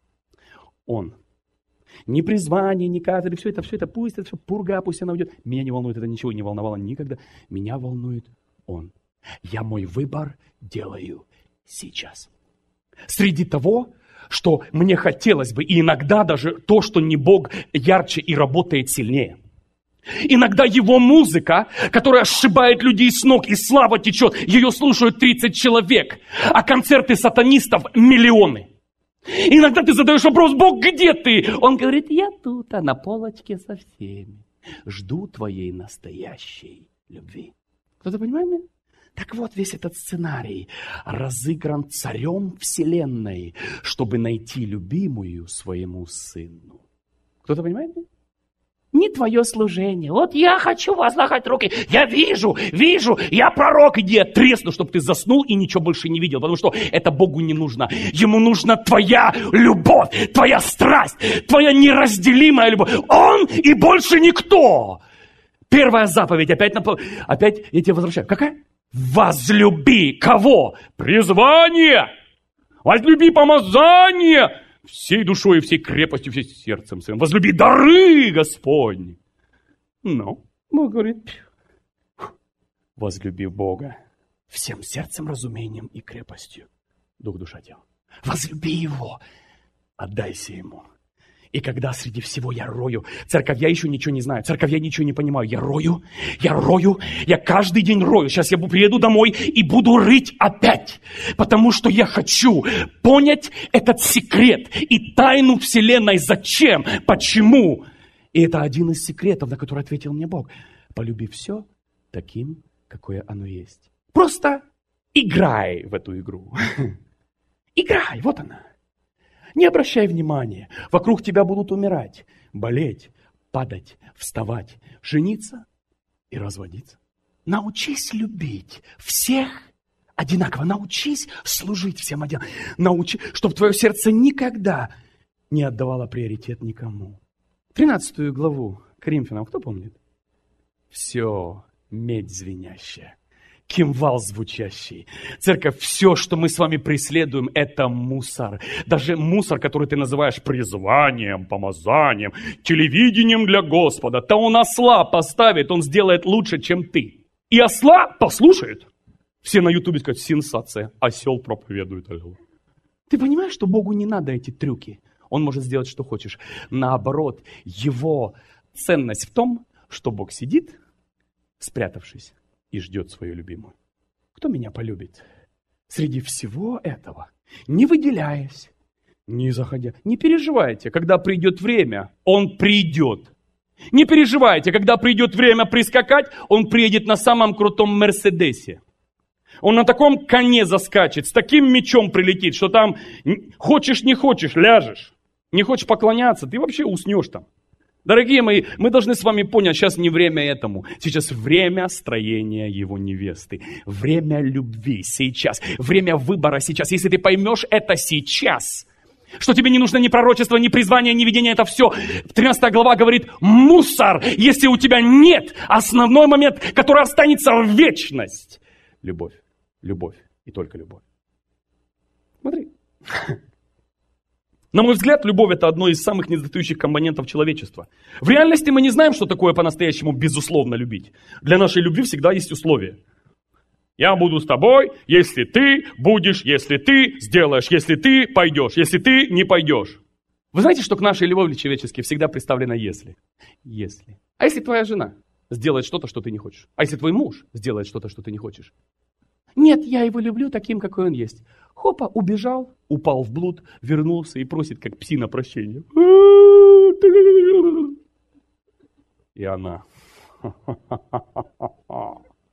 Он. Ни призвание, ни кафедры, все это, все это, пусть это все пурга, пусть она уйдет. Меня не волнует, это ничего не волновало никогда. Меня волнует Он. Я мой выбор делаю сейчас. Среди того, что мне хотелось бы, и иногда даже то, что не Бог, ярче и работает сильнее. Иногда Его музыка, которая сшибает людей с ног, и слава течет, ее слушают тридцать человек, а концерты сатанистов миллионы. Иногда ты задаешь вопрос, Бог, где ты? Он говорит, я тут, а на полочке со всеми. Жду твоей настоящей любви. Кто-то понимает меня? Так вот, весь этот сценарий разыгран царем вселенной, чтобы найти любимую своему сыну. Кто-то понимает меня? Не твое служение. Вот я хочу возлагать руки. Я вижу, вижу, я пророк. Иди я тресну, чтобы ты заснул и ничего больше не видел. Потому что это Богу не нужно. Ему нужна твоя любовь, твоя страсть, твоя неразделимая любовь. Он и больше никто. Первая заповедь. Опять, напом... опять я тебе возвращаю. Какая? Возлюби кого? Призвание. Возлюби помазание. Всей душой, всей крепостью, всем сердцем своим. Возлюби дары Господни. Ну, Бог говорит, возлюби Бога всем сердцем, разумением и крепостью. Дух, душа, тело. Возлюби Его, отдайся Ему. И когда среди всего я рою, церковь, я еще ничего не знаю, церковь, я ничего не понимаю, я рою, я рою, я каждый день рою. Сейчас я приеду домой и буду рыть опять, потому что я хочу понять этот секрет и тайну Вселенной. Зачем? Почему? И это один из секретов, на который ответил мне Бог. Полюби все таким, какое оно есть. Просто играй в эту игру. Играй, вот она. Не обращай внимания. Вокруг тебя будут умирать, болеть, падать, вставать, жениться и разводиться. Научись любить всех одинаково. Научись служить всем одинаково. Научи, чтобы твое сердце никогда не отдавало приоритет никому. тринадцатую главу Коринфянам, кто помнит? Все, медь звенящая. Кимвал звучащий. Церковь, все, что мы с вами преследуем, это мусор. Даже мусор, который ты называешь призванием, помазанием, телевидением для Господа. То он осла поставит, он сделает лучше, чем ты. И осла послушает. Все на ютубе скажут, сенсация, осел проповедует. Ты понимаешь, что Богу не надо эти трюки? Он может сделать, что хочешь. Наоборот, его ценность в том, что Бог сидит, спрятавшись, и ждет свою любимую. Кто меня полюбит? Среди всего этого, не выделяясь, не заходя. Не переживайте, когда придет время, Он придет. Не переживайте, когда придет время прискакать, Он приедет на самом крутом Мерседесе. Он на таком коне заскачет, с таким мечом прилетит, что там хочешь не хочешь, ляжешь. Не хочешь поклоняться, ты вообще уснешь там. Дорогие мои, мы должны с вами понять, сейчас не время этому. Сейчас время строения его невесты. Время любви сейчас. Время выбора сейчас. Если ты поймешь это сейчас, что тебе не нужно ни пророчество, ни призвание, ни видение, это все. тринадцатая глава говорит, мусор, если у тебя нет основной момент, который останется в вечность. Любовь, любовь и только любовь. Смотри. На мой взгляд, любовь – это одно из самых недостающих компонентов человечества. В реальности мы не знаем, что такое по-настоящему безусловно любить. Для нашей любви всегда есть условия. Я буду с тобой, если ты будешь, если ты сделаешь, если ты пойдешь, если ты не пойдешь. Вы знаете, что к нашей любви человеческой всегда представлено «если». Если. А если твоя жена сделает что-то, что ты не хочешь? А если твой муж сделает что-то, что ты не хочешь? Нет, я его люблю таким, какой он есть. Хопа, убежал, упал в блуд, вернулся и просит, как псина, прощения. И она.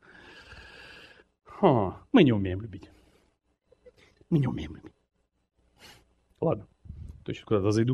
Мы не умеем любить. Мы не умеем любить. Ладно, точно куда-то зайду.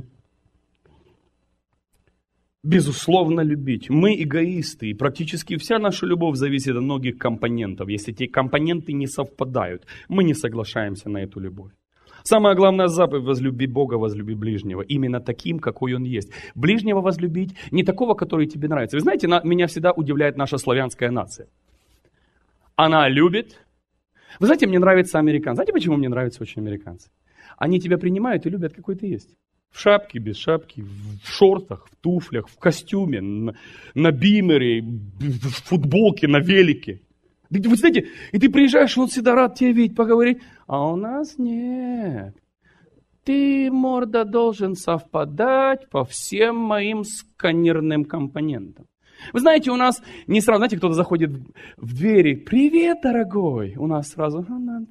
Безусловно, любить. Мы эгоисты, и практически вся наша любовь зависит от многих компонентов. Если те компоненты не совпадают, мы не соглашаемся на эту любовь. Самая главная заповедь – возлюби Бога, возлюби ближнего. Именно таким, какой он есть. Ближнего возлюбить, не такого, который тебе нравится. Вы знаете, на, меня всегда удивляет наша славянская нация. Она любит. Вы знаете, мне нравятся американцы. Знаете, почему мне нравятся очень американцы? Они тебя принимают и любят, какой ты есть. В шапке, без шапки, в шортах, в туфлях, в костюме, на, на бимере, в футболке, на велике. Вы знаете, и ты приезжаешь, он всегда рад тебя видеть, поговорить. А у нас нет. Ты, морда, должен совпадать по всем моим сканерным компонентам. Вы знаете, у нас не сразу, знаете, кто-то заходит в двери. Привет, дорогой. У нас сразу...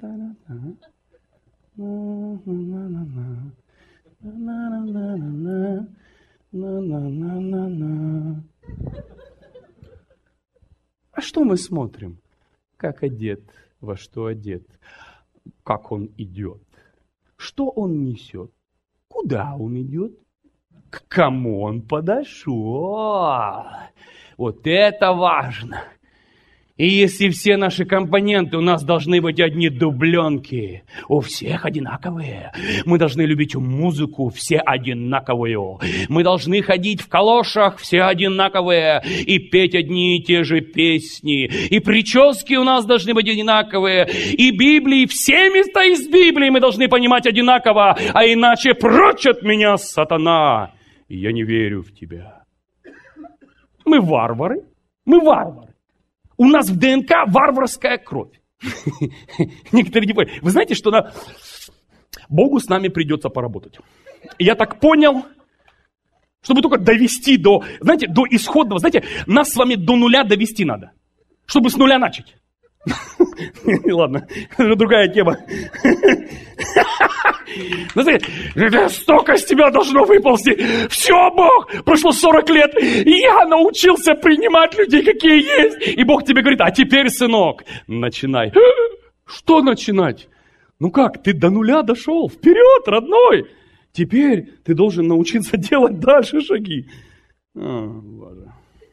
А что мы смотрим? Как одет, во что одет, как он идет, что он несет, куда он идет, к кому он подошел. Вот это важно. И если все наши компоненты у нас должны быть одни дубленки, у всех одинаковые. Мы должны любить музыку, все одинаковые. Мы должны ходить в калошах, все одинаковые, и петь одни и те же песни. И прически у нас должны быть одинаковые. И Библии, все места из Библии мы должны понимать одинаково, а иначе прочь от меня, сатана, и я не верю в тебя. Мы варвары, мы варвары. У нас в ДНК варварская кровь. Некоторые не поняли. Вы знаете, что на... Богу с нами придется поработать. Я так понял, чтобы только довести до, знаете, до исходного, знаете, нас с вами до нуля довести надо, чтобы с нуля начать. Ладно, это другая тема. Столько с тебя должно выползти. Все, Бог, прошло сорок лет, и я научился принимать людей, какие есть. И Бог тебе говорит, а теперь, сынок, начинай. Что начинать? Ну как, ты до нуля дошел, вперед, родной. Теперь ты должен научиться делать дальше шаги. О, Боже.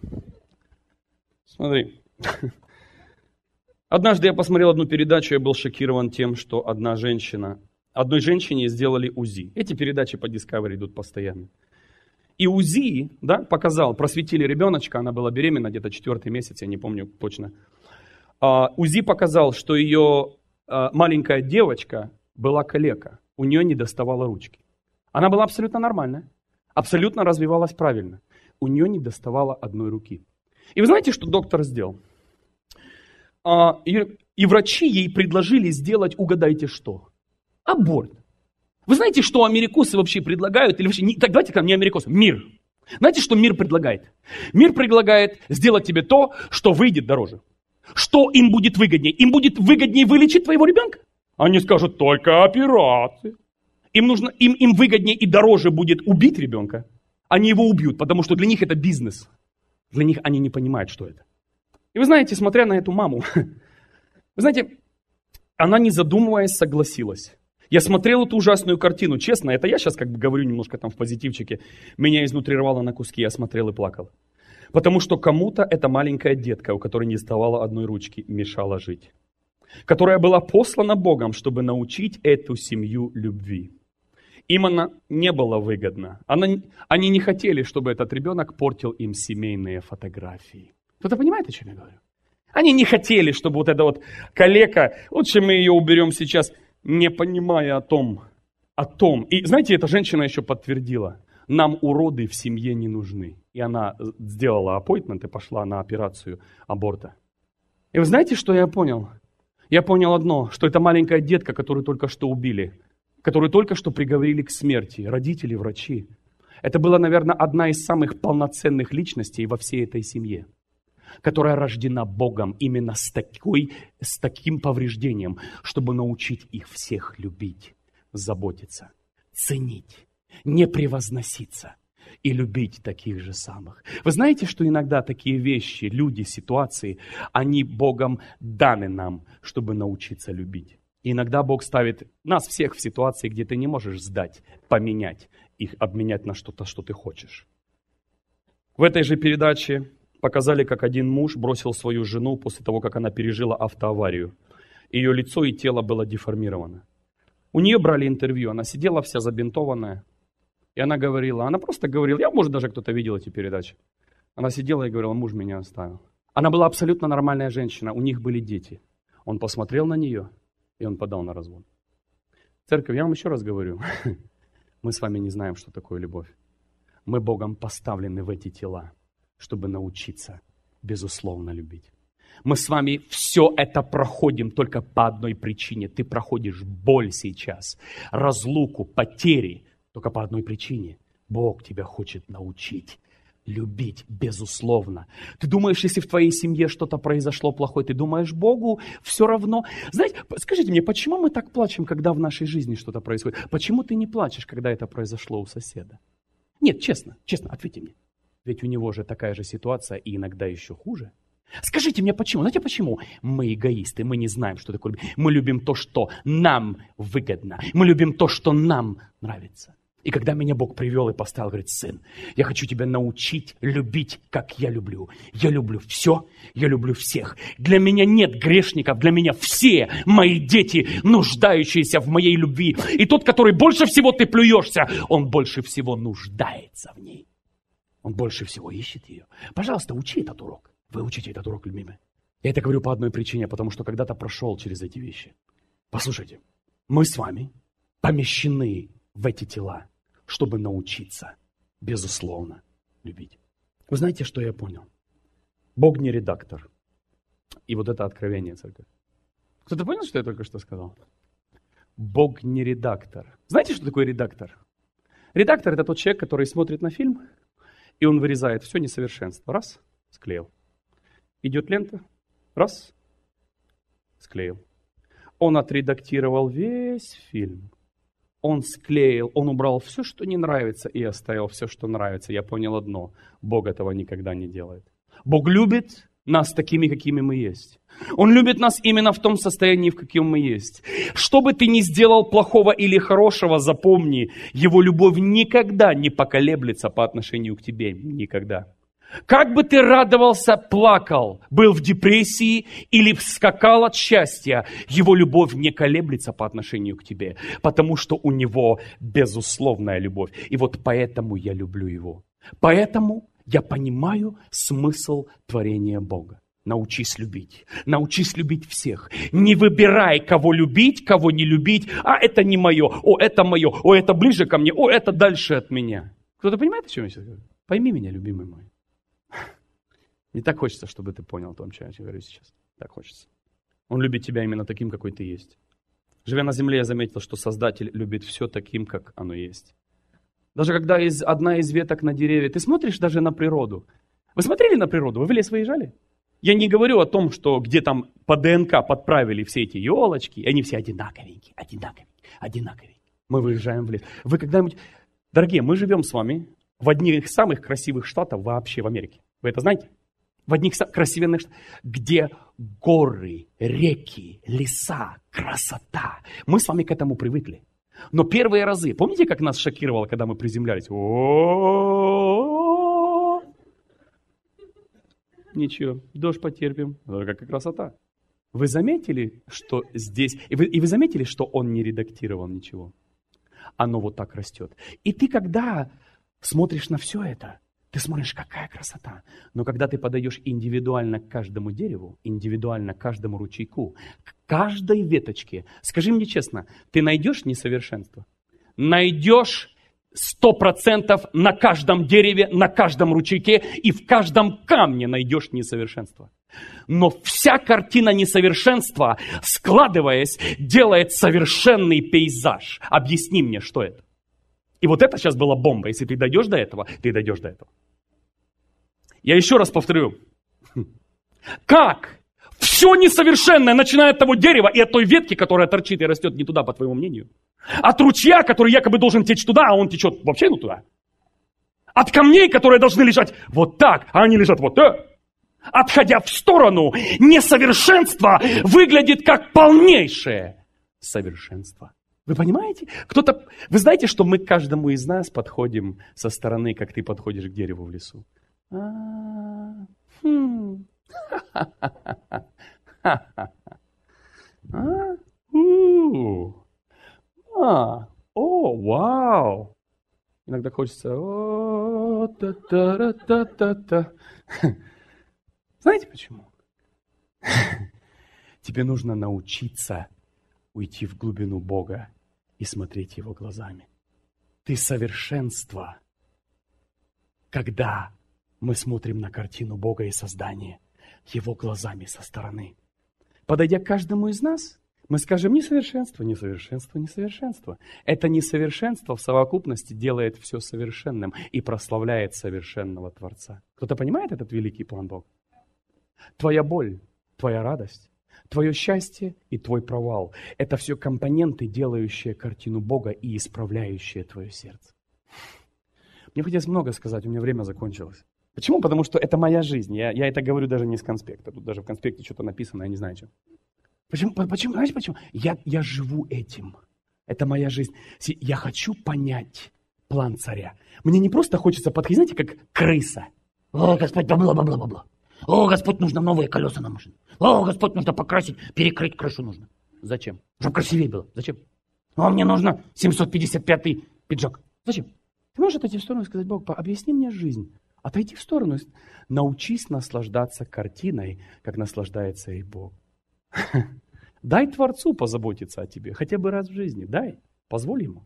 Смотри. Однажды я посмотрел одну передачу, я был шокирован тем, что одна женщина, одной женщине сделали УЗИ. Эти передачи по Discovery идут постоянно. И УЗИ, да, показал, просветили ребеночка, она была беременна, где-то четвертый месяц, я не помню точно. А, УЗИ показал, что ее а, маленькая девочка была калека, у нее не доставало ручки. Она была абсолютно нормальная, абсолютно развивалась правильно. У нее не доставало одной руки. И вы знаете, что доктор сделал? И, и врачи ей предложили сделать, угадайте что? Аборт. Вы знаете, что америкосы вообще предлагают? Или вообще, не, так давайте-ка не америкосы, мир. Знаете, что мир предлагает? Мир предлагает сделать тебе то, что выйдет дороже. Что им будет выгоднее? Им будет выгоднее вылечить твоего ребенка? Они скажут, только операции. Им, нужно, им, им выгоднее и дороже будет убить ребенка. Они его убьют, потому что для них это бизнес. Для них они не понимают, что это. И вы знаете, смотря на эту маму, вы знаете, она не задумываясь согласилась. Я смотрел эту ужасную картину, честно, это я сейчас как бы говорю немножко там в позитивчике, меня изнутри рвало на куски, я смотрел и плакал. Потому что кому-то эта маленькая детка, у которой не доставало одной ручки, мешала жить. Которая была послана Богом, чтобы научить эту семью любви. Им она не была выгодна. Она, они не хотели, чтобы этот ребенок портил им семейные фотографии. Кто-то понимает, о чем я говорю? Они не хотели, чтобы вот эта вот калека, лучше мы ее уберем сейчас, не понимая о том, о том. И знаете, эта женщина еще подтвердила, нам уроды в семье не нужны. И она сделала аппоинтмент и пошла на операцию аборта. И вы знаете, что я понял? Я понял одно, что это маленькая детка, которую только что убили, которую только что приговорили к смерти, родители, врачи. Это была, наверное, одна из самых полноценных личностей во всей этой семье, которая рождена Богом именно с, такой, с таким повреждением, чтобы научить их всех любить, заботиться, ценить, не превозноситься и любить таких же самых. Вы знаете, что иногда такие вещи, люди, ситуации, они Богом даны нам, чтобы научиться любить. И иногда Бог ставит нас всех в ситуации, где ты не можешь сдать, поменять их, обменять на что-то, что ты хочешь. В этой же передаче показали, как один муж бросил свою жену после того, как она пережила автоаварию. Ее лицо и тело было деформировано. У нее брали интервью, она сидела вся забинтованная. И она говорила, она просто говорила, я, может, даже кто-то видел эти передачи. Она сидела и говорила, муж меня оставил. Она была абсолютно нормальная женщина, у них были дети. Он посмотрел на нее, и он подал на развод. Церковь, я вам еще раз говорю, мы с вами не знаем, что такое любовь. Мы Богом поставлены в эти тела, чтобы научиться безусловно любить. Мы с вами все это проходим только по одной причине. Ты проходишь боль сейчас, разлуку, потери, только по одной причине. Бог тебя хочет научить любить безусловно. Ты думаешь, если в твоей семье что-то произошло плохое, ты думаешь, Богу все равно. Знаете, скажите мне, почему мы так плачем, когда в нашей жизни что-то происходит? Почему ты не плачешь, когда это произошло у соседа? Нет, честно, честно, ответьте мне. Ведь у него же такая же ситуация и иногда еще хуже. Скажите мне, почему? Знаете почему? Мы эгоисты, мы не знаем, что такое любовь. Мы любим то, что нам выгодно. Мы любим то, что нам нравится. И когда меня Бог привел и поставил, говорит, сын, я хочу тебя научить любить, как я люблю. Я люблю все, я люблю всех. Для меня нет грешников, для меня все мои дети, нуждающиеся в моей любви. И тот, который больше всего ты плюешься, он больше всего нуждается в ней. Он больше всего ищет ее. Пожалуйста, учи этот урок. Вы учите этот урок, любимые. Я это говорю по одной причине, потому что когда-то прошел через эти вещи. Послушайте, мы с вами помещены в эти тела, чтобы научиться, безусловно, любить. Вы знаете, что я понял? Бог не редактор. И вот это откровение, церковь. Кто-то понял, что я только что сказал? Бог не редактор. Знаете, что такое редактор? Редактор – это тот человек, который смотрит на фильм, и он вырезает все несовершенство. Раз – склеил. Идет лента. Раз – склеил. Он отредактировал весь фильм. Он склеил, он убрал все, что не нравится, и оставил все, что нравится. Я понял одно. Бог этого никогда не делает. Бог любит нас такими, какими мы есть. Он любит нас именно в том состоянии, в каком мы есть. Что бы ты ни сделал плохого или хорошего, запомни, Его любовь никогда не поколеблется по отношению к тебе. Никогда. Как бы ты радовался, плакал, был в депрессии или скакал от счастья, Его любовь не колеблется по отношению к тебе, потому что у Него безусловная любовь. И вот поэтому я люблю Его. Поэтому я понимаю смысл творения Бога. Научись любить. Научись любить всех. Не выбирай, кого любить, кого не любить. А это не мое. О, это мое. О, это ближе ко мне. О, это дальше от меня. Кто-то понимает, о чем я сейчас говорю? Пойми меня, любимый мой. Не так хочется, чтобы ты понял то, о чем я говорю сейчас. Так хочется. Он любит тебя именно таким, какой ты есть. Живя на земле, я заметил, что Создатель любит все таким, как оно есть. Даже когда из, одна из веток на дереве, ты смотришь даже на природу. Вы смотрели на природу? Вы в лес выезжали? Я не говорю о том, что где там по ДНК подправили все эти елочки, и они все одинаковенькие, одинаковенькие, одинаковенькие. Мы выезжаем в лес. Вы когда-нибудь... Дорогие, мы живем с вами в одних из самых красивых штатов вообще в Америке. Вы это знаете? В одних красивых штатах, где горы, реки, леса, красота. Мы с вами к этому привыкли. Но первые разы, помните, как нас шокировало, когда мы приземлялись? О-о-о-о-о! Ничего, дождь потерпим. Какая красота. Вы заметили, что здесь... И вы, и вы заметили, что он не редактировал ничего? Оно вот так растет. И ты, когда смотришь на все это, ты смотришь, какая красота. Но когда ты подойдешь индивидуально к каждому дереву, индивидуально к каждому ручейку, к каждой веточке, скажи мне честно, ты найдешь несовершенство? Найдешь сто процентов на каждом дереве, на каждом ручейке и в каждом камне найдешь несовершенство. Но вся картина несовершенства, складываясь, делает совершенный пейзаж. Объясни мне, что это. И вот это сейчас была бомба. Если ты дойдешь до этого, ты дойдешь до этого. Я еще раз повторю. Как все несовершенное, начиная от того дерева и от той ветки, которая торчит и растет не туда, по твоему мнению. От ручья, который якобы должен течь туда, а он течет вообще не туда. От камней, которые должны лежать вот так, а они лежат вот так. Отходя в сторону, несовершенство выглядит как полнейшее совершенства. Вы понимаете? Кто-то, вы знаете, что мы к каждому из нас подходим со стороны, как ты подходишь к дереву в лесу? А, хм. А, у, а, о, вау. Иногда хочется. О, та-та-та-та-та. Знаете почему? Тебе нужно научиться уйти в глубину Бога и смотреть Его глазами. Ты совершенство, когда мы смотрим на картину Бога и создания Его глазами со стороны. Подойдя к каждому из нас, мы скажем: несовершенство, несовершенство, несовершенство. Это несовершенство в совокупности делает все совершенным и прославляет совершенного Творца. Кто-то понимает этот великий план Бога? Твоя боль, твоя радость, твое счастье и твой провал – это все компоненты, делающие картину Бога и исправляющие твое сердце. Мне хотелось много сказать, у меня время закончилось. Почему? Потому что это моя жизнь. Я, я это говорю даже не из конспекта. Тут даже в конспекте что-то написано, я не знаю, что. Почему? Почему? Знаете почему? Я, я живу этим. Это моя жизнь. Я хочу понять план царя. Мне не просто хочется подходить, знаете, как крыса. О, Господь, бла-бла-бла-бла-бла. О, Господь, нужно новые колеса на машину. О, Господь, нужно покрасить, перекрыть крышу нужно. Зачем? Чтобы красивее было. Зачем? О, мне нужно семьсот пятьдесят пятый пиджак. Зачем? Ты можешь отойти в сторону и сказать: Бог, объясни мне жизнь. Отойди в сторону. Научись наслаждаться картиной, как наслаждается и Бог. Дай Творцу позаботиться о тебе. Хотя бы раз в жизни. Дай. Позволь Ему.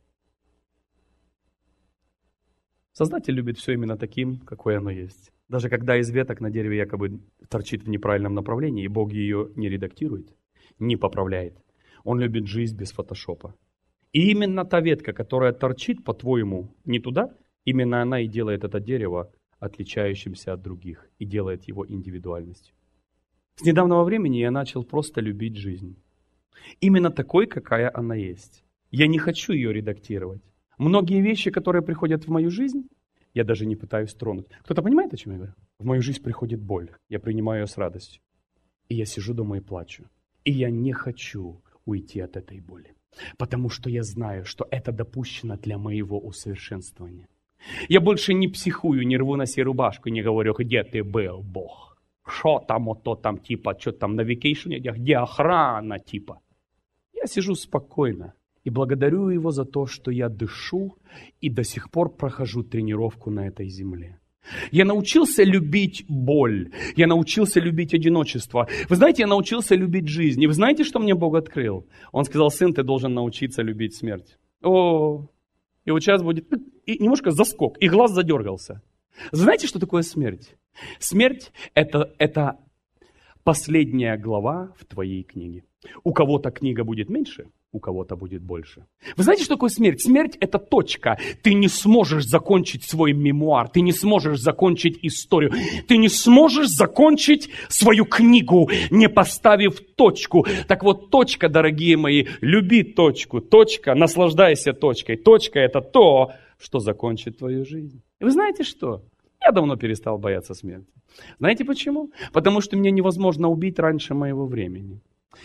Создатель любит все именно таким, какое оно есть. Даже когда из веток на дереве якобы торчит в неправильном направлении, и Бог ее не редактирует, не поправляет. Он любит жизнь без фотошопа. И именно та ветка, которая торчит, по-твоему, не туда, именно она и делает это дерево отличающимся от других и делает его индивидуальностью. С недавнего времени я начал просто любить жизнь. Именно такой, какая она есть. Я не хочу ее редактировать. Многие вещи, которые приходят в мою жизнь, я даже не пытаюсь тронуть. Кто-то понимает, о чем я говорю? В мою жизнь приходит боль. Я принимаю ее с радостью. И я сижу дома и плачу. И я не хочу уйти от этой боли. Потому что я знаю, что это допущено для моего усовершенствования. Я больше не психую, не рву на себе рубашку, не говорю: где ты был, Бог? Что там, вот то там, типа, что там на вакейшене, где охрана, типа. Я сижу спокойно и благодарю Его за то, что я дышу и до сих пор прохожу тренировку на этой земле. Я научился любить боль, я научился любить одиночество. Вы знаете, я научился любить жизнь. И вы знаете, что мне Бог открыл? Он сказал: сын, ты должен научиться любить смерть. О, и вот сейчас будет и немножко заскок, и глаз задергался. Знаете, что такое смерть? Смерть это, это последняя глава в твоей книге. У кого-то книга будет меньше, у кого-то будет больше. Вы знаете, что такое смерть? Смерть – это точка. Ты не сможешь закончить свой мемуар, ты не сможешь закончить историю, ты не сможешь закончить свою книгу, не поставив точку. Так вот, точка, дорогие мои, люби точку. Точка, наслаждайся точкой. Точка – это то, что закончит твою жизнь. И вы знаете что? Я давно перестал бояться смерти. Знаете почему? Потому что меня невозможно убить раньше моего времени.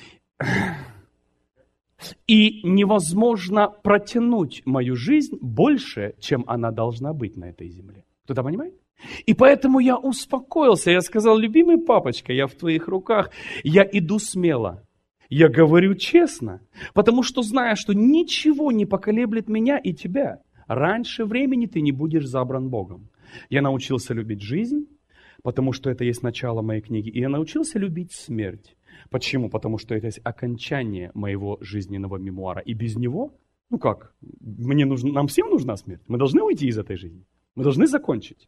И невозможно протянуть мою жизнь больше, чем она должна быть на этой земле. Кто-то понимает? И поэтому я успокоился. Я сказал: любимый папочка, я в твоих руках. Я иду смело. Я говорю честно. Потому что знаю, что ничего не поколеблет меня и тебя. Раньше времени ты не будешь забран Богом. Я научился любить жизнь, потому что это есть начало моей книги. И я научился любить смерть. Почему? Потому что это есть окончание моего жизненного мемуара. И без него, ну как, мне нужно, нам всем нужна смерть. Мы должны уйти из этой жизни. Мы должны закончить.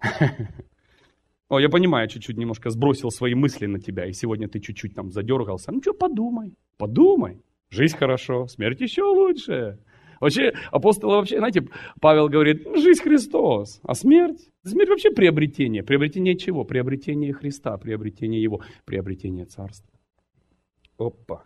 О, я понимаю, чуть-чуть немножко сбросил свои мысли на тебя, и сегодня ты чуть-чуть там задергался. Ну что, подумай, подумай. Жизнь хорошо, смерть еще лучше. Вообще, апостолы вообще, знаете, Павел говорит: жизнь Христос, а смерть? Смерть вообще приобретение. Приобретение чего? Приобретение Христа, приобретение Его, приобретение Царства. Опа.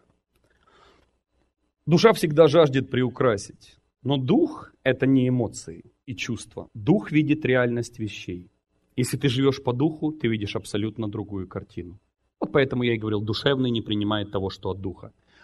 Душа всегда жаждет приукрасить, но дух – это не эмоции и чувства. Дух видит реальность вещей. Если ты живешь по духу, ты видишь абсолютно другую картину. Вот поэтому я и говорил, душевный не принимает того, что от духа.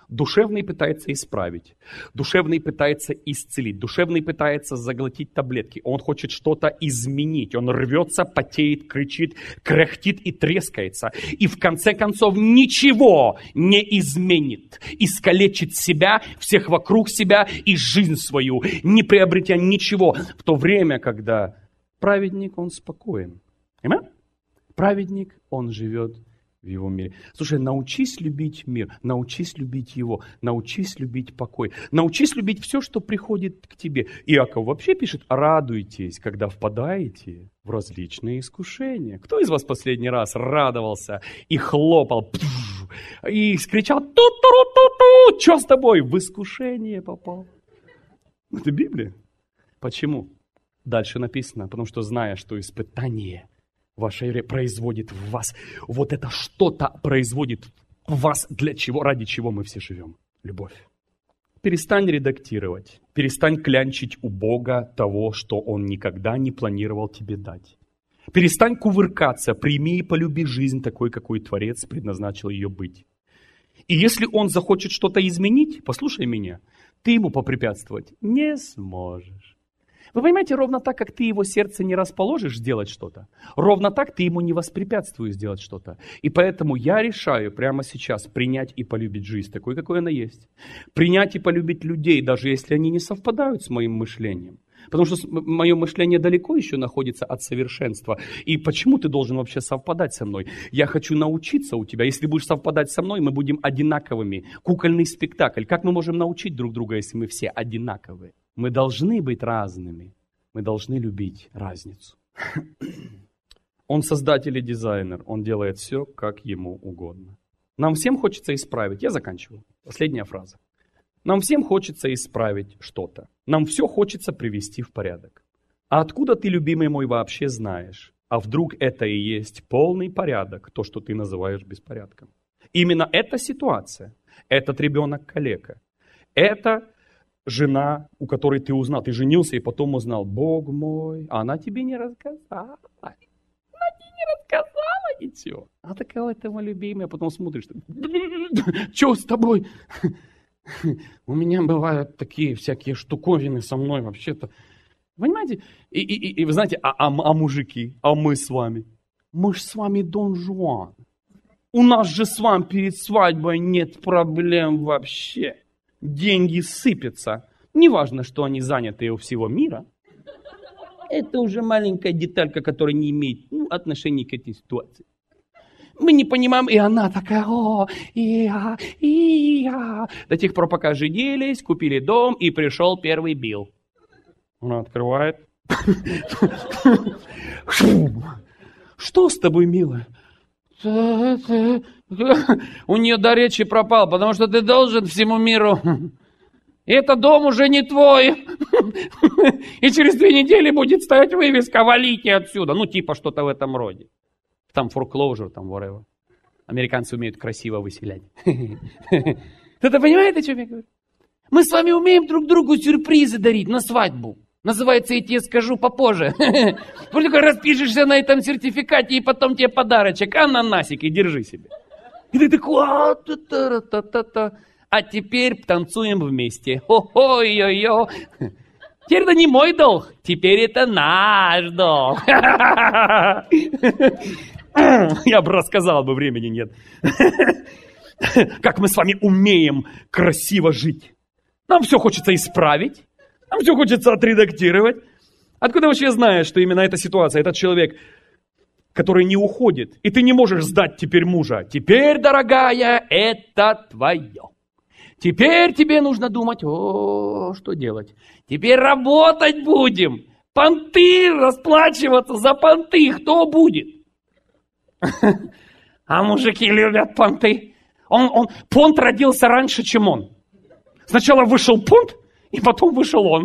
Душевный пытается исправить, душевный пытается исцелить, душевный пытается заглотить таблетки. Он хочет что-то изменить, он рвется, потеет, кричит, кряхтит и трескается. И в конце концов ничего не изменит. Искалечит себя, всех вокруг себя и жизнь свою, не приобретя ничего. В то время, когда праведник, он спокоен. Понимаешь? Праведник, он живет в его мире. Слушай, научись любить мир, научись любить его, научись любить покой, научись любить все, что приходит к тебе. Иаков вообще пишет: радуйтесь, когда впадаете в различные искушения. Кто из вас последний раз радовался и хлопал, и кричал: ту-ту-ту-ту, что с тобой? В искушение попал. Это Библия. Почему? Дальше написано: потому что, зная, что испытание ваша вера производит в вас, вот это что-то производит в вас, для чего, ради чего мы все живем. Любовь. Перестань редактировать, перестань клянчить у Бога того, что Он никогда не планировал тебе дать. Перестань кувыркаться, прими и полюби жизнь такой, какой Творец предназначил ее быть. И если Он захочет что-то изменить, послушай меня, ты ему попрепятствовать не сможешь. Вы понимаете, ровно так, как ты его сердце не расположишь сделать что-то, ровно так ты ему не воспрепятствуешь сделать что-то. И поэтому я решаю прямо сейчас принять и полюбить жизнь такой, какой она есть. Принять и полюбить людей, даже если они не совпадают с моим мышлением. Потому что мое мышление далеко еще находится от совершенства. И почему ты должен вообще совпадать со мной? Я хочу научиться у тебя. Если будешь совпадать со мной, мы будем одинаковыми. Кукольный спектакль. Как мы можем научить друг друга, если мы все одинаковые? Мы должны быть разными. Мы должны любить разницу. Он создатель и дизайнер. Он делает все, как ему угодно. Нам всем хочется исправить. Я заканчиваю. Последняя фраза. Нам всем хочется исправить что-то. Нам все хочется привести в порядок. А откуда ты, любимый мой, вообще знаешь? А вдруг это и есть полный порядок, то, что ты называешь беспорядком? Именно эта ситуация, этот ребенок-калека, это жена, у которой ты узнал, ты женился и потом узнал: Бог мой, она тебе не рассказала. Она тебе не рассказала ничего. А такая ты моя любимая, потом смотришь: что с тобой? У меня бывают такие всякие штуковины со мной вообще-то. Понимаете? И, и, и вы знаете, а, а, а мужики, а мы с вами? Мы ж с вами Дон Жуан. У нас же с вами перед свадьбой нет проблем вообще. Деньги сыпятся. Неважно, что они заняты у всего мира. Это уже маленькая деталька, которая не имеет ну, отношения к этой ситуации. Мы не понимаем, и она такая: о, и я, и я. До тех пор, пока женились, купили дом, и пришел первый Билл. Она открывает. Что с тобой, милая? У нее до речи пропал, потому что ты должен всему миру. Этот дом уже не твой. И через две недели будет стоять вывеска: валите отсюда. Ну, типа что-то в этом роде. Там foreclosure, там whatever. Американцы умеют красиво выселять. Кто-то понимает, о чем я говорю? Мы с вами умеем друг другу сюрпризы дарить на свадьбу. Называется, я тебе скажу попозже. Вы только распишешься на этом сертификате, и потом тебе подарочек, ананасик, и держи себе. И ты такой: а, та-та-та-та-та. А теперь танцуем вместе. Хо-хо-йо-йо. Теперь это не мой долг, теперь это наш долг. Я бы рассказал, бы времени нет. Как мы с вами умеем красиво жить. Нам все хочется исправить, нам все хочется отредактировать. Откуда вообще знаешь, что именно эта ситуация, этот человек, который не уходит, и ты не можешь сдать теперь мужа? Теперь, дорогая, это твое. Теперь тебе нужно думать: о, что делать? Теперь работать будем. Понты, расплачиваться за понты. Кто будет? А мужики любят понты. Он, он, понт родился раньше, чем он. Сначала вышел понт, и потом вышел он.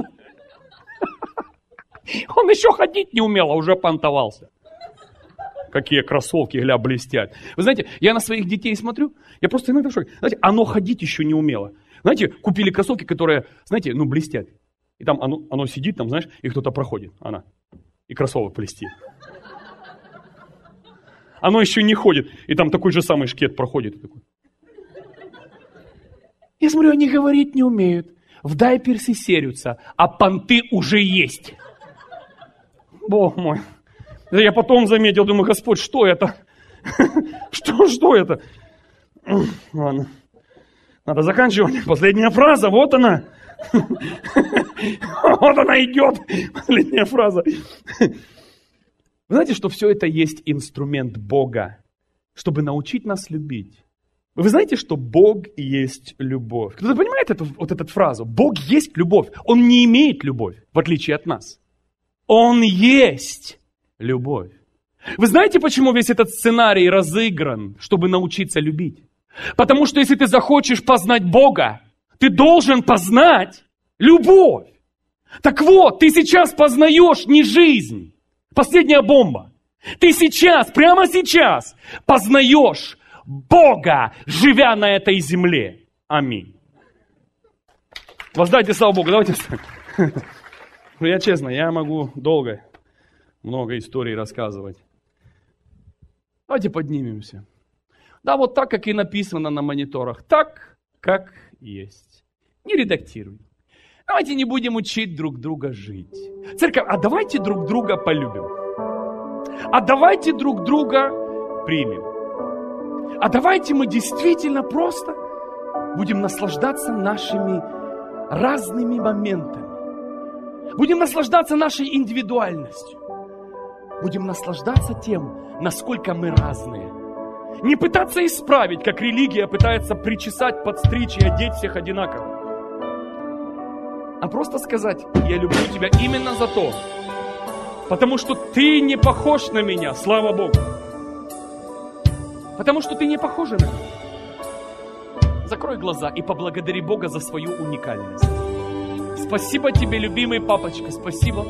Он еще ходить не умел, а уже понтовался. Какие кроссовки, гля, блестят. Вы знаете, я на своих детей смотрю, я просто иногда в шоке. Знаете, оно ходить еще не умело. Знаете, купили кроссовки, которые, знаете, ну, блестят. И там оно, оно сидит, там, знаешь, и кто-то проходит, она. И кроссовок блестит. Оно еще не ходит, и там такой же самый шкет проходит. И, такой. Я смотрю, они говорить не умеют. В дайперсе серются, а понты уже есть. Бог мой. Я потом заметил, думаю, Господь, что это? Что, что это? Ладно. Надо заканчивать. Последняя фраза, вот она. Вот она идет. Последняя фраза. Вы знаете, что все это есть инструмент Бога, чтобы научить нас любить. Вы знаете, что Бог есть любовь? Кто-то понимает эту, вот эту фразу? Бог есть любовь. Он не имеет любовь, в отличие от нас. Он есть любовь. Вы знаете, почему весь этот сценарий разыгран, чтобы научиться любить? Потому что если ты захочешь познать Бога, ты должен познать любовь. Так вот, ты сейчас познаешь не жизнь. Последняя бомба. Ты сейчас, прямо сейчас познаешь Бога, живя на этой земле. Аминь. Воздайте славу Богу. Давайте встанем. Ну, я честно, я могу долго, много историй рассказывать. Давайте поднимемся. Да, вот так, как и написано на мониторах. Так, как есть. Не редактируй. Давайте не будем учить друг друга жить. Церковь, а давайте друг друга полюбим. А давайте друг друга примем. А давайте мы действительно просто будем наслаждаться нашими разными моментами. Будем наслаждаться нашей индивидуальностью. Будем наслаждаться тем, насколько мы разные. Не пытаться исправить, как религия пытается причесать, подстричь и одеть всех одинаково. А просто сказать: я люблю тебя именно за то, потому что ты не похож на меня, слава Богу. Потому что ты не похожа на меня. Закрой глаза и поблагодари Бога за свою уникальность. Спасибо тебе, любимый папочка, спасибо.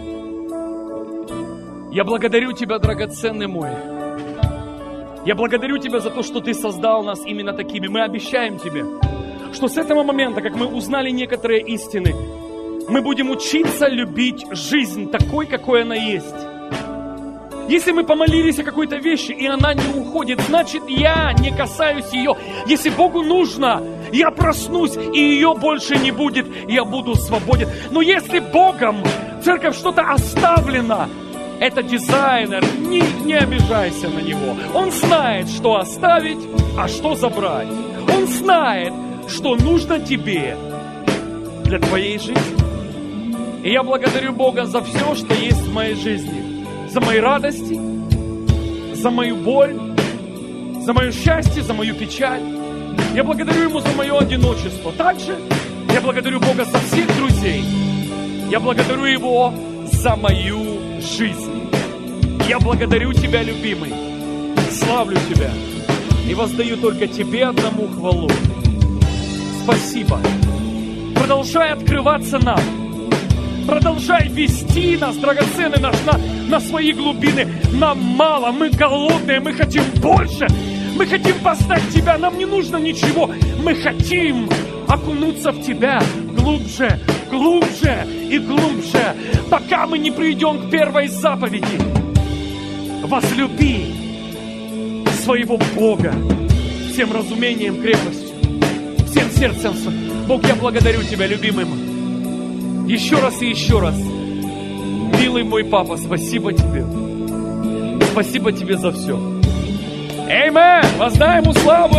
Я благодарю тебя, драгоценный мой. Я благодарю тебя за то, что ты создал нас именно такими. Мы обещаем тебе, что с этого момента, как мы узнали некоторые истины, мы будем учиться любить жизнь такой, какой она есть. Если мы помолились о какой-то вещи, и она не уходит, значит, я не касаюсь ее. Если Богу нужно, я проснусь, и ее больше не будет, я буду свободен. Но если Богом, церковь, что-то оставлено, это дизайнер, не, не обижайся на него. Он знает, что оставить, а что забрать. Он знает, что нужно тебе для твоей жизни. И я благодарю Бога за все, что есть в моей жизни. За мои радости, за мою боль, за мое счастье, за мою печаль. Я благодарю Ему за мое одиночество. Также я благодарю Бога за всех друзей. Я благодарю Его за мою жизнь. Я благодарю Тебя, любимый. Славлю Тебя. И воздаю только Тебе одному хвалу. Спасибо. Продолжай открываться нам. Продолжай вести нас, драгоценный наш, на, на свои глубины. Нам мало, мы голодные, мы хотим больше. Мы хотим познать Тебя, нам не нужно ничего. Мы хотим окунуться в Тебя глубже, глубже и глубже, пока мы не придем к первой заповеди. Возлюби своего Бога всем разумением, крепостью, всем сердцем. Бог, я благодарю Тебя, любимый мой. Еще раз и еще раз. Милый мой папа, спасибо Тебе. Спасибо Тебе за все. Аминь! Воздай Ему славу!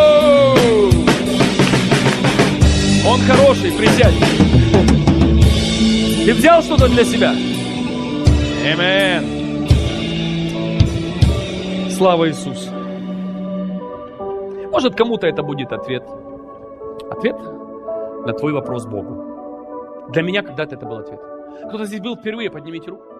Он хороший, присядь. Ты взял что-то для себя? Аминь! Слава Иисусу! Может, кому-то это будет ответ. Ответ на твой вопрос Богу. Для меня когда-то это был ответ. Кто-то здесь был впервые, поднимите руку.